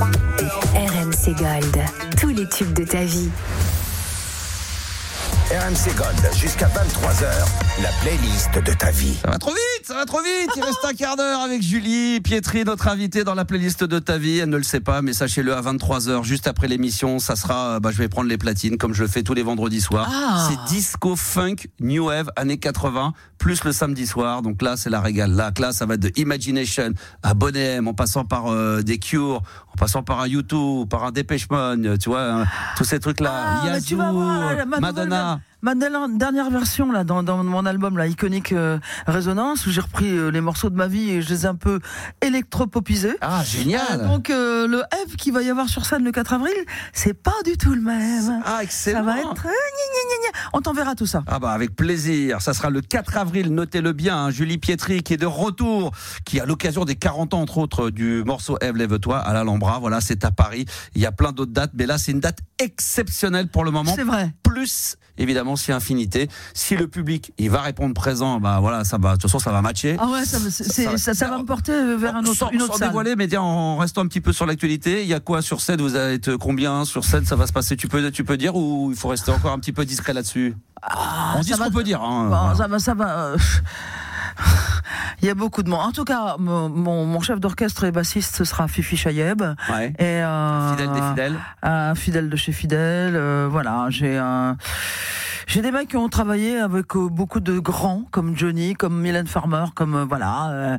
R M C Gold, tous les tubes de ta vie. R M M C Gold jusqu'à vingt-trois heures, la playlist de ta vie. Ça va trop vite, ça va trop vite. Il reste un quart d'heure avec Julie Pietri, notre invitée dans la playlist de ta vie. Elle ne le sait pas, mais sachez-le, à vingt-trois heures, juste après l'émission, ça sera, bah, je vais prendre les platines comme je le fais tous les vendredis soirs. Ah. C'est disco, funk, new wave, années quatre-vingts, plus le samedi soir. Donc là, c'est la régale. Là, là, ça va être de Imagination à Boney M, en passant par euh, des Cure, en passant par un U deux, par un Depeche Mode, tu vois, hein, tous ces trucs-là. Ah, mais Yazoo, tu vas voir, ma Madonna. Ma dernière version là, dans, dans mon album là, Iconic euh, Résonance, où j'ai repris euh, les morceaux de ma vie et je les ai un peu électropopisés. Ah, génial. Euh, donc euh, le Eve qu'il va y avoir sur scène le quatre avril, c'est pas du tout le même. Ah, excellent. Ça va être... euh, gna, gna, gna, gna. On t'enverra tout ça. Ah bah avec plaisir, ça sera le quatre avril, notez-le bien, hein, Julie Pietri qui est de retour, qui à l'occasion des quarante ans entre autres du morceau Ève lève-toi à l'Alhambra, voilà c'est à Paris, il y a plein d'autres dates, mais là c'est une date exceptionnelle pour le moment. C'est vrai. Plus évidemment si infinité, si le public il va répondre présent, bah voilà ça va, de toute façon ça va matcher. Ah ouais, ça, c'est, c'est, ça, ça, ça va me porter vers un autre, sans, une autre sans salle. dévoiler, mais tiens, en restant un petit peu sur l'actualité, il y a quoi sur scène, vous allez être combien sur scène, ça va se passer, tu peux, tu peux dire ou il faut rester encore un petit peu discret là-dessus? Ah, On dit ce qu'on peut dire. Hein, bon, voilà. Ça va, ça va. Euh, il y a beaucoup de monde. En tout cas, mon, mon, mon chef d'orchestre et bassiste, ce sera Fifi Chayeb. Ouais. Et euh, Fidèle des fidèles. Un fidèle de chez Fidèle. Euh, voilà, j'ai un. J'ai des mecs qui ont travaillé avec euh, beaucoup de grands, comme Johnny, comme Mylène Farmer, comme euh, voilà, euh,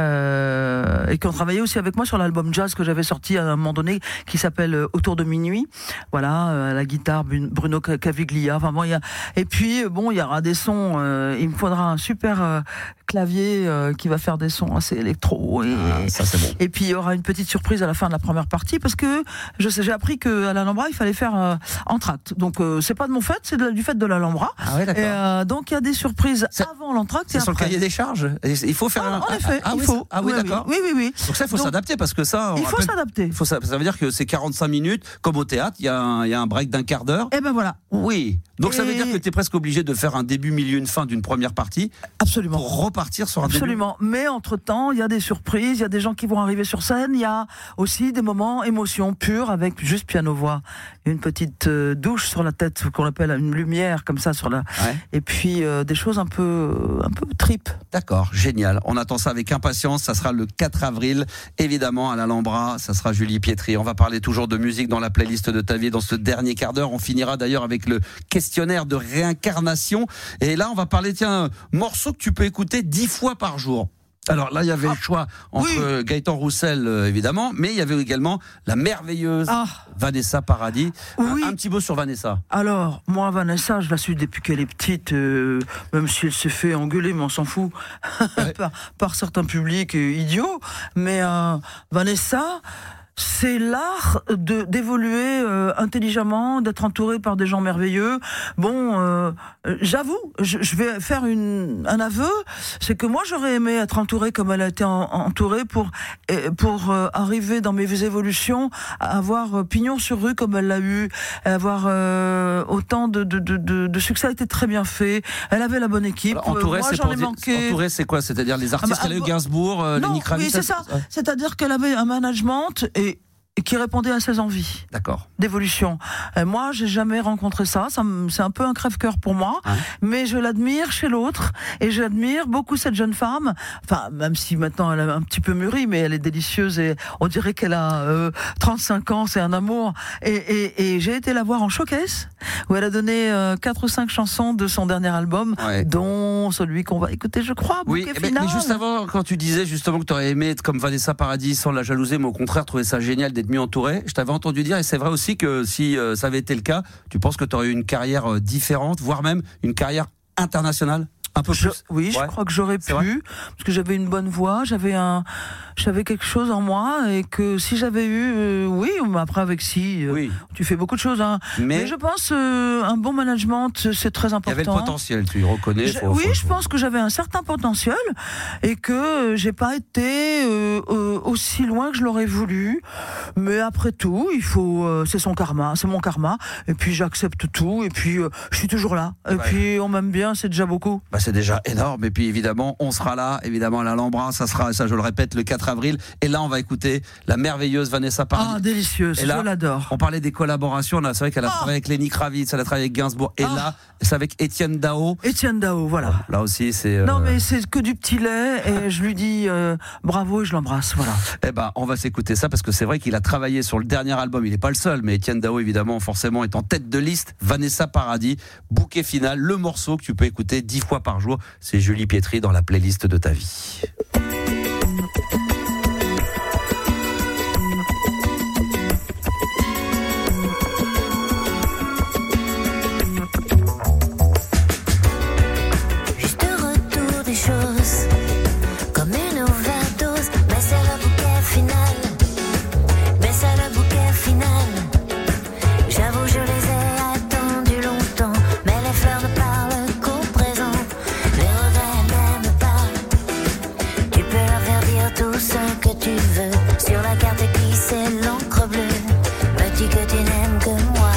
euh, et qui ont travaillé aussi avec moi sur l'album jazz que j'avais sorti à un moment donné, qui s'appelle euh, Autour de minuit. Voilà, euh, à la guitare Bruno Caviglia. Enfin bon, il y a. Et puis bon, il y aura des sons. Euh, il me faudra un super euh, clavier euh, qui va faire des sons assez électro. Et, Ah, ça c'est bon. et puis il y aura une petite surprise à la fin de la première partie parce que je sais, j'ai appris qu'à l'Alhambra il fallait faire euh, entracte. Donc euh, c'est pas de mon fait, c'est de, du fait de l'Alhambra. Ah ouais, d'accord. Et euh, donc il y a des surprises C'est- avant l'entracte et C'est sur le après. cahier des charges. Il faut faire Ah, un. en effet, ah, il oui, faut. ça- Ah oui, oui, d'accord. Oui, oui, oui. Donc ça, il faut Donc, s'adapter parce que ça. On Il faut rappelle- s'adapter. il faut ça, ça veut dire que c'est quarante-cinq minutes, comme au théâtre, il y, a un- il y a un break d'un quart d'heure. Et ben voilà, Oui. Donc ça veut Et- dire que tu es presque obligé de faire un début, milieu, une fin d'une première partie absolument. pour repartir sur un Absolument. Mais entre-temps, il y a des surprises, il y a des gens qui vont arriver sur scène, il y a aussi des moments émotion pure avec juste piano-voix. Une petite euh, douche sur la tête, ce qu'on appelle une lumière comme ça sur la. début. Ouais. Et puis euh, des choses un peu, un peu trip. D'accord, génial. On attend ça avec impatience. Ça sera le quatre avril, évidemment, à l'Alhambra. Ça sera Julie Pietri. On va parler toujours de musique dans la playlist de ta vie dans ce dernier quart d'heure. On finira d'ailleurs avec le questionnaire de réincarnation. Et là, on va parler, tiens, morceau que tu peux écouter dix fois par jour. Alors là, il y avait le choix entre oui. euh, Gaëtan Roussel, euh, évidemment, mais il y avait également la merveilleuse Ah. Vanessa Paradis. Un- Oui. Un, petit mot sur Vanessa. Alors, moi, Vanessa, je la suis depuis qu'elle est petite, euh, même si elle s'est fait engueuler, mais on s'en fout, Ouais. par, par certains publics euh, idiots. Mais euh, Vanessa, c'est l'art de d'évoluer euh, intelligemment, d'être entouré par des gens merveilleux. Bon, euh, euh, j'avoue, je, je vais faire une, un aveu, c'est que moi j'aurais aimé être entourée comme elle a été en, entourée pour euh, pour euh, arriver dans mes évolutions à avoir euh, pignon sur rue comme elle l'a eu, à avoir euh, autant de, de, de, de, de succès, a été très bien fait. Elle avait la bonne équipe. Alors, entouré, Euh, moi c'est j'en pour ai dire- manqué. entouré, c'est quoi? C'est-à-dire les artistes Ah bah, qu'elle a eu, ah, Gainsbourg, euh, Non, Lenny Kravitz. oui, c'est ça. Ouais. C'est-à-dire qu'elle avait un management et, et qui répondait à ses envies D'accord. d'évolution. Euh, moi, j'ai jamais rencontré ça. ça me- c'est un peu un crève-cœur pour moi, Hein mais je l'admire chez l'autre et j'admire beaucoup cette jeune femme. Enfin, même si maintenant elle a un petit peu mûri, mais elle est délicieuse et on dirait qu'elle a euh, trente-cinq ans. C'est un amour. Et, et, et j'ai été la voir en showcase où elle a donné euh, quatre ou cinq chansons de son dernier album, Ouais. dont celui qu'on va écouter, je crois. Oui, Bouquet eh ben, final. mais juste avant, quand tu disais justement que tu aurais aimé être comme Vanessa Paradis sans la jalouser, mais au contraire trouver ça génial d'être mieux entouré, je t'avais entendu dire, et c'est vrai aussi que si euh, ça avait été le cas, tu penses que tu aurais eu une carrière euh, différente, voire même une carrière internationale? Un peu Je- plus. oui, je Ouais. crois que j'aurais C'est vrai. pu, parce que j'avais une bonne voix, j'avais un, j'avais quelque chose en moi, et que si j'avais eu, euh, oui, mais après avec si, euh, Oui, tu fais beaucoup de choses, hein. mais Mais je pense euh, un bon management, c'est très il y important. avait le potentiel, tu y reconnais. Je- faut- oui, faut- je pense que j'avais un certain potentiel et que euh, j'ai pas été euh, euh, aussi loin que je l'aurais voulu. Mais après tout, il faut, euh, c'est son karma, c'est mon karma. Et puis j'accepte tout. Et puis euh, je suis toujours là. Et Ouais. puis on m'aime bien, c'est déjà beaucoup. Bah, c'est c'est déjà énorme. Et puis évidemment, on sera là, évidemment à l'Alhambra, ça sera, ça je le répète, le quatre avril. Et là, on va écouter la merveilleuse Vanessa Paradis. Ah, délicieuse, Et là, je l'adore. On parlait des collaborations, là, c'est vrai qu'elle a Ah. travaillé avec Lenny Kravitz, elle a travaillé avec Gainsbourg. Et Ah. là, c'est avec Étienne Dao. Étienne Dao, voilà. Là aussi, c'est. euh, Non, mais c'est que du petit lait et je lui dis euh, bravo et je l'embrasse, voilà. Eh ben, on va s'écouter ça parce que c'est vrai qu'il a travaillé sur le dernier album. Il n'est pas le seul, mais Étienne Dao, évidemment, forcément, est en tête de liste. Vanessa Paradis, bouquet final, le morceau que tu peux écouter dix fois par jour. C'est Julie Pietri dans la playlist de ta vie. Juste retour des choses, comme une overdose, mais c'est le bouquet final, mais c'est le bouquet final. J'avoue, je les ai attendus longtemps, mais les fleurs ne parlent qu'au présent. Les regrets n'aiment pas, tu peux leur faire dire tout ce que tu veux. Sur la carte glissée l'encre bleue, me dis que tu n'aimes que moi.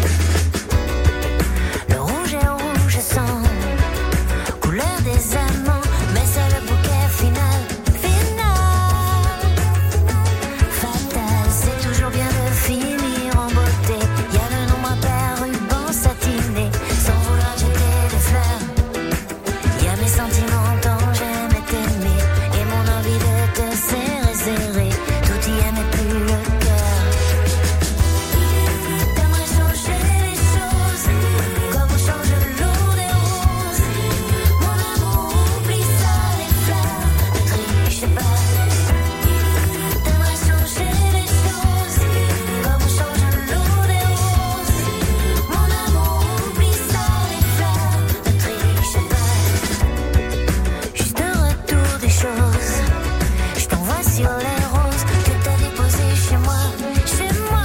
Le rouge est rouge sang, couleur des amants, mais c'est le bouquet final, final. Fatal, c'est toujours bien de finir en beauté. Y a le nombre impair, ruban satiné, sans vouloir jeter des fleurs. Y a mes sentiments tant j'aimais t'aimer, et mon envie de te serrer, serrer. Tout y est mais plus le cœur. T'aimerais changer les choses, comme on change l'eau des roses. Mon amour, oublie ça, les fleurs, ne triche pas. T'aimerais changer les choses, comme on change l'eau des roses. Mon amour, oublie ça, les fleurs, ne triche pas. Juste un retour des choses, je t'envoie sur les roses que t'as déposées chez moi, chez moi,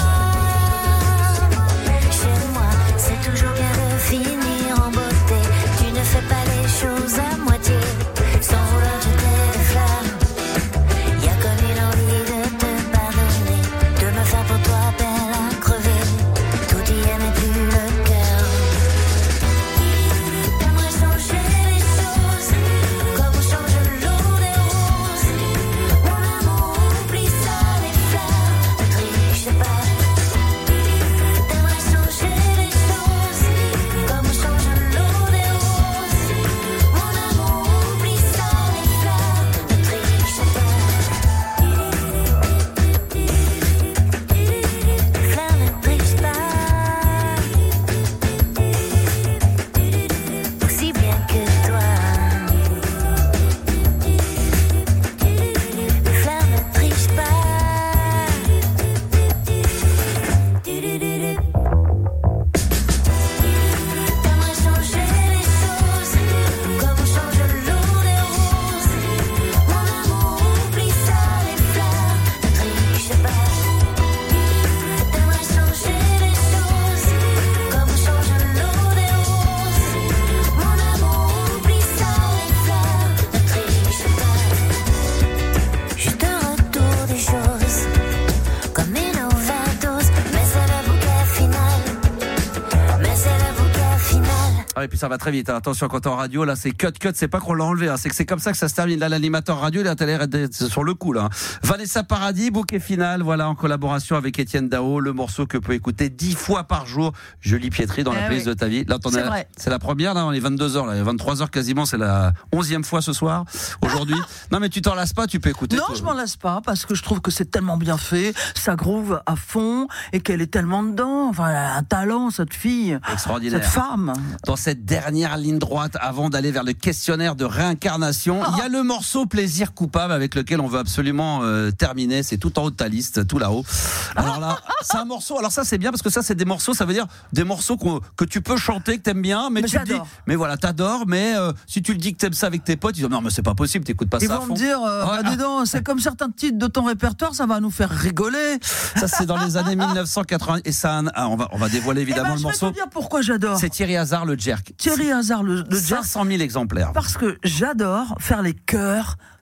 chez moi. C'est toujours bien de finir en beauté. Tu ne fais pas les choses à moitié, sans vouloir jeter des fleurs. Y a comme une envie de te pardonner, de me faire pour toi belle à crever. Tout y est mais plus le cœur. T'aimerais changer les choses, comme on change l'eau des roses. Mon amour, oublie ça, les fleurs, ne triche pas. T'aimerais changer les choses, comme on change l'eau des roses. Mon amour, oublie ça, les fleurs, ne triche pas. Les fleurs ne trichent pas, aussi bien que toi. Les fleurs ne trichent pas. T'aimerais changer les choses, comme on change l'eau des roses. Mon amour, oublie ça, les fleurs, ne triche pas. T'aimerais changer les choses, comme on change l'eau des roses. Mon amour, oublie ça, les fleurs, ne triche pas. Juste un retour des choses, comme une overdose, mais c'est le bouquet final, mais c'est le bouquet final. Ah, et puis ça va très vite, hein. Attention, quand t'es en radio, là, c'est cut, cut, c'est pas qu'on l'a enlevé, hein. C'est que c'est comme ça que ça se termine. Là, l'animateur radio, il a l'air d'être sur le coup, là. Vanessa Paradis, bouquet final, voilà, en collaboration avec Étienne Dao, le morceau que peut écouter dix fois par jour. Julie Pietri dans la Eh playlist oui. de ta vie. Là, t'en C'est as- vrai. c'est la première, là, on est vingt-deux heures, là, vingt-trois heures quasiment, c'est la onzième fois ce soir, aujourd'hui. Non, mais tu t'en lasses pas, tu peux écouter. Non, tout. je m'en lasse pas parce que je trouve que c'est tellement bien fait, ça groove à fond et qu'elle est tellement dedans. Enfin, elle a un talent, cette fille, Extraordinaire. cette femme. Dans cette dernière ligne droite, avant d'aller vers le questionnaire de réincarnation, il y a le morceau Plaisir coupable avec lequel on veut absolument euh, terminer. C'est tout en haut de ta liste, tout là-haut. Alors là, c'est un morceau. Alors ça, c'est bien parce que ça, c'est des morceaux. Ça veut dire des morceaux qu'on- que tu peux chanter, que t'aimes bien, mais, Mais tu te dis, j'adore. mais voilà, t'adores. Mais euh, si tu le dis que t'aimes ça avec tes potes, ils disent non, mais c'est pas possible. T'écoutes pas Ils ça à vont fond. me dire, euh, Ouais. bah, dis donc, c'est comme certains titres de ton répertoire, ça va nous faire rigoler. Ça, c'est dans les années mille neuf cent quatre-vingts. Et ça, a un- ah, on va, on va dévoiler Eh évidemment ben, le je vais morceau. te dire pourquoi j'adore. C'est Thierry Hazard, le jerk. Thierry Hazard, le, le jazz. cinq cent mille exemplaires. Parce que j'adore faire les chœurs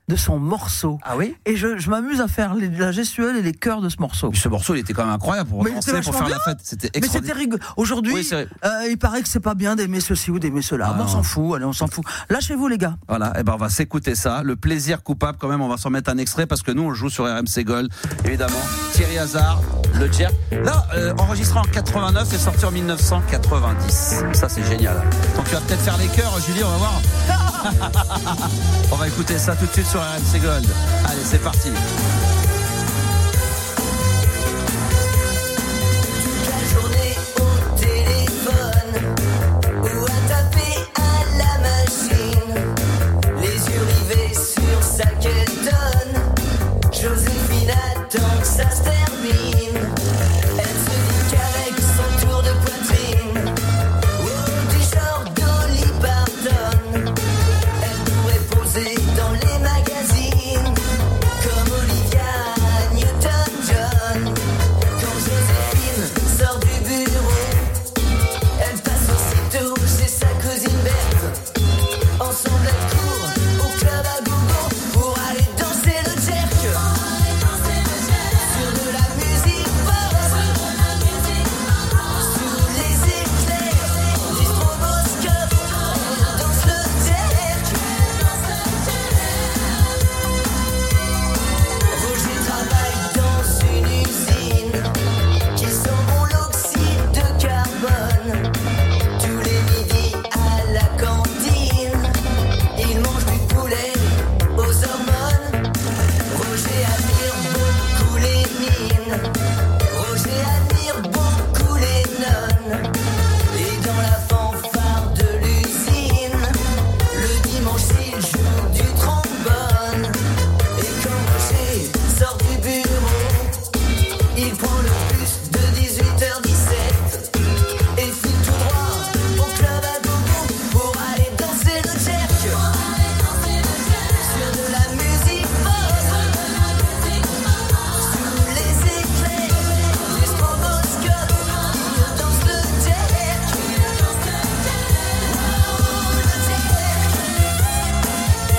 de son morceau. Ah oui? Et je, je m'amuse à faire les, la gestuelle et les chœurs de ce morceau. Ce morceau, il était quand même incroyable pour Mais il commencer, était pour vachement faire la bien. fête. C'était Mais c'était extraordinaire. rigolo. Aujourd'hui, Oui, c'est- euh, il paraît que c'est pas bien d'aimer ceci ou d'aimer cela. Ah Bon, on non. s'en fout, allez, on s'en fout. Lâchez-vous, les gars. Voilà, et ben on va s'écouter ça. Le plaisir coupable, quand même, on va s'en mettre un extrait parce que nous, on joue sur R M C Gold, évidemment. Thierry Hazard, le Jerk. Là, euh, enregistré en quatre-vingt-neuf et sorti en mille neuf cent quatre-vingt-dix. Ça, c'est génial. Donc, tu vas peut-être faire les chœurs, Julie, on va voir. On va écouter ça tout de suite sur R M C Gold. Allez, c'est parti. La journée au téléphone ou à taper à la machine, les yeux rivés sur sa quétonne. Joséphine attend que ça se termine. Elle se dit qu'avec son tour de poitrine, oh, du genre Dolly Parton, elle pourrait poser dans les magazines comme Olivia Newton-John. Quand Joséphine sort du bureau, elle passe aussitôt chez sa cousine Berthe. Ensemble elles courent au club à gogo pour aller danser le jerk. Sur de la musique pop, sous les éclairs du stroboscope, elles dansent le jerk. Roger travaille dans une usine qui sent bon l'oxyde de carbone. Tous les midis à la cantine, il mange du poulet aux hormones. Roger admire beaucoup les mines, Roger admire beaucoup les nonnes. Et dans la fanfare de l'usine, le dimanche il joue du trombone. Et quand Roger sort du bureau, il prend le bus de dix-huit heures dix-sept et file tout droit au club à gogo pour aller danser le jerk. Sur de la musique pop, sous les éclairs du stroboscope, il danse le jerk. Oh, le jerk.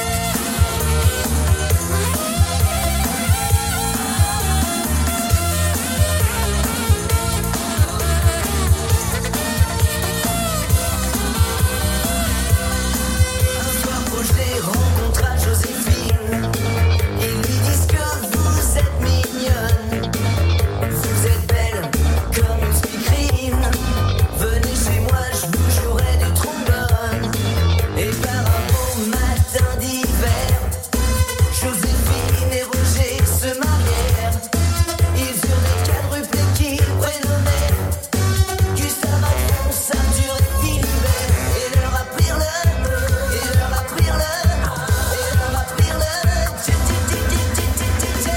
Un soir, Roger rencontra Joséphine. Ils lui disent que vous êtes mignonne, vous êtes belle comme une speakerine. Venez chez moi, je vous jouerai du trombone. Et par un beau matin d'hiver, Joséphine et Roger se marièrent. Ils eurent des quadruplés qu'ils prénommaient Gustave, Alphonse, Arthur et Philibert. Et leur apprirent le, et leur apprirent le, et leur apprirent le tchè, tchè, tchè, tchè, tchè, tchè, tchè.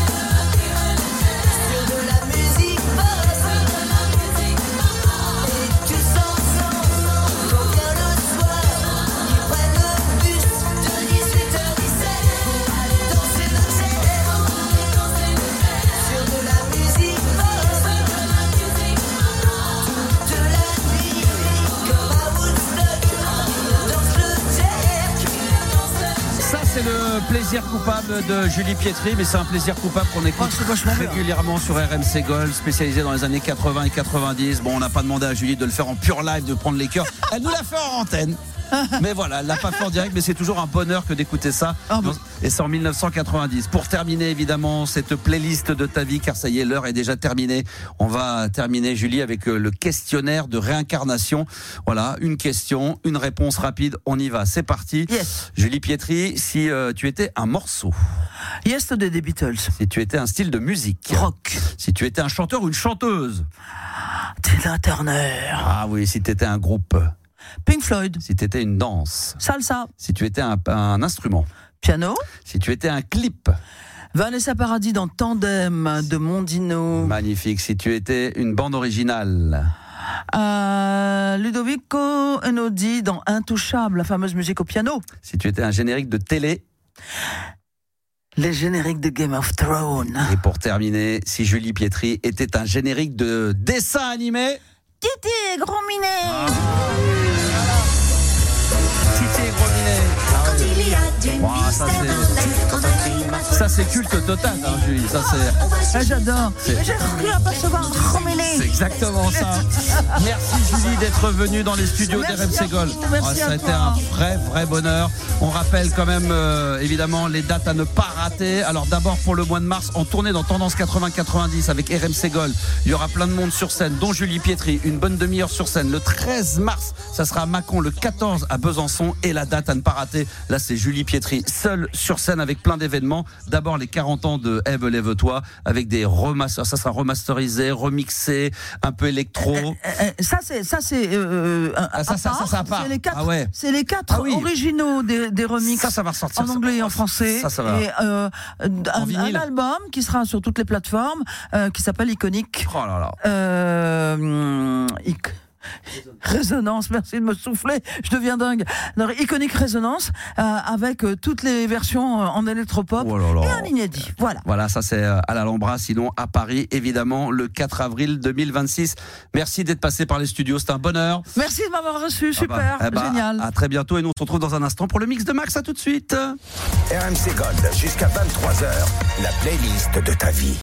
Sur de la musique pop, et tous ensemble, quand vient le soir, ils prennent le bus de dix-huit heures dix-sept pour aller danser le jerk. Sur de la musique pop, toute la nuit, comme à Woodstock, ils dansent le jerk. Ça, c'est le plaisir coupable de Julie Pietri, mais c'est un plaisir coupable qu'on écoute Oh, c'est vachement bien. régulièrement sur R M C Gold, spécialisé dans les années quatre-vingts et quatre-vingt-dix. Bon, on n'a pas demandé à Julie de le faire en pure live, de prendre les cœurs. Elle nous l'a fait en antenne. Mais voilà, elle l'a pas fait en direct, mais c'est toujours un bonheur que d'écouter ça. Ah bon. Et c'est en mille neuf cent quatre-vingt-dix. Pour terminer, évidemment, cette playlist de ta vie, car ça y est, l'heure est déjà terminée. On va terminer, Julie, avec euh, le questionnaire de réincarnation. Voilà, une question, une réponse rapide. On y va, c'est parti. Yes. Julie Pietri, si euh, tu étais un morceau, Yesterday des Beatles. si tu étais un style de musique, Rock. si tu étais un chanteur ou une chanteuse, Tina Turner. ah oui, si tu étais un groupe, Pink Floyd. si tu étais une danse, Salsa. si tu étais un, un instrument, Piano. si tu étais un clip, Vanessa Paradis dans Tandem de Mondino. magnifique, si tu étais une bande originale, Euh, Ludovico Einaudi dans Intouchable, la fameuse musique au piano. si tu étais un générique de télé, Les génériques de Game of Thrones. et pour terminer, si Julie Pietri était un générique de dessin animé, Titi et Gros Minet. Titi et Gros Minet. Ah oui. Il y a du Wow, ça c'est, ça c'est culte total, hein, Julie. Ça c'est. Ah, j'adore. C'est- Mais j'ai cru apercevoir Romélé. C'est exactement ça. Merci Julie d'être venue dans les studios Merci d'R M C à Gold. vous, merci ça à a été toi. un vrai, vrai bonheur. On rappelle quand même euh, évidemment les dates à ne pas rater. Alors d'abord pour le mois de mars, en tournée dans Tendance quatre-vingts quatre-vingt-dix avec R M C Gold. Il y aura plein de monde sur scène, dont Julie Pietri, une bonne demi-heure sur scène. Le treize mars, ça sera à Mâcon, le quatorze à Besançon. Et la date à ne pas rater, là c'est Julie Pietri, seule sur scène avec plein d'événements. D'abord les quarante ans de Ève Lève-toi avec des remasters, ça sera remasterisé, remixé, un peu électro. Euh, euh, ça c'est ça c'est euh, Ah, ça, à ça, part. ça, ça, à part. C'est les quatre, Ah ouais. c'est les quatre Ah oui. originaux des, des remixes. Ça, ça va ressortir. En anglais et en français. Ça, ça va. Et euh, un, un vinyle. album qui sera sur toutes les plateformes, euh, qui s'appelle Iconic. Oh là là. Euh, hum, ic- Résonance, merci de me souffler, je deviens dingue. Alors, Iconic Résonance, euh, avec euh, toutes les versions euh, en électropop Oh là là. et un inédit. Voilà. Voilà, ça c'est euh, à l'Alhambra, sinon à Paris, évidemment, le quatre avril deux mille vingt-six. Merci d'être passé par les studios, c'est un bonheur. Merci de m'avoir reçu, Ah bah, super, eh bah, génial. À très bientôt et nous on se retrouve dans un instant pour le mix de Max, à tout de suite. R M C Gold jusqu'à vingt-trois heures, la playlist de ta vie.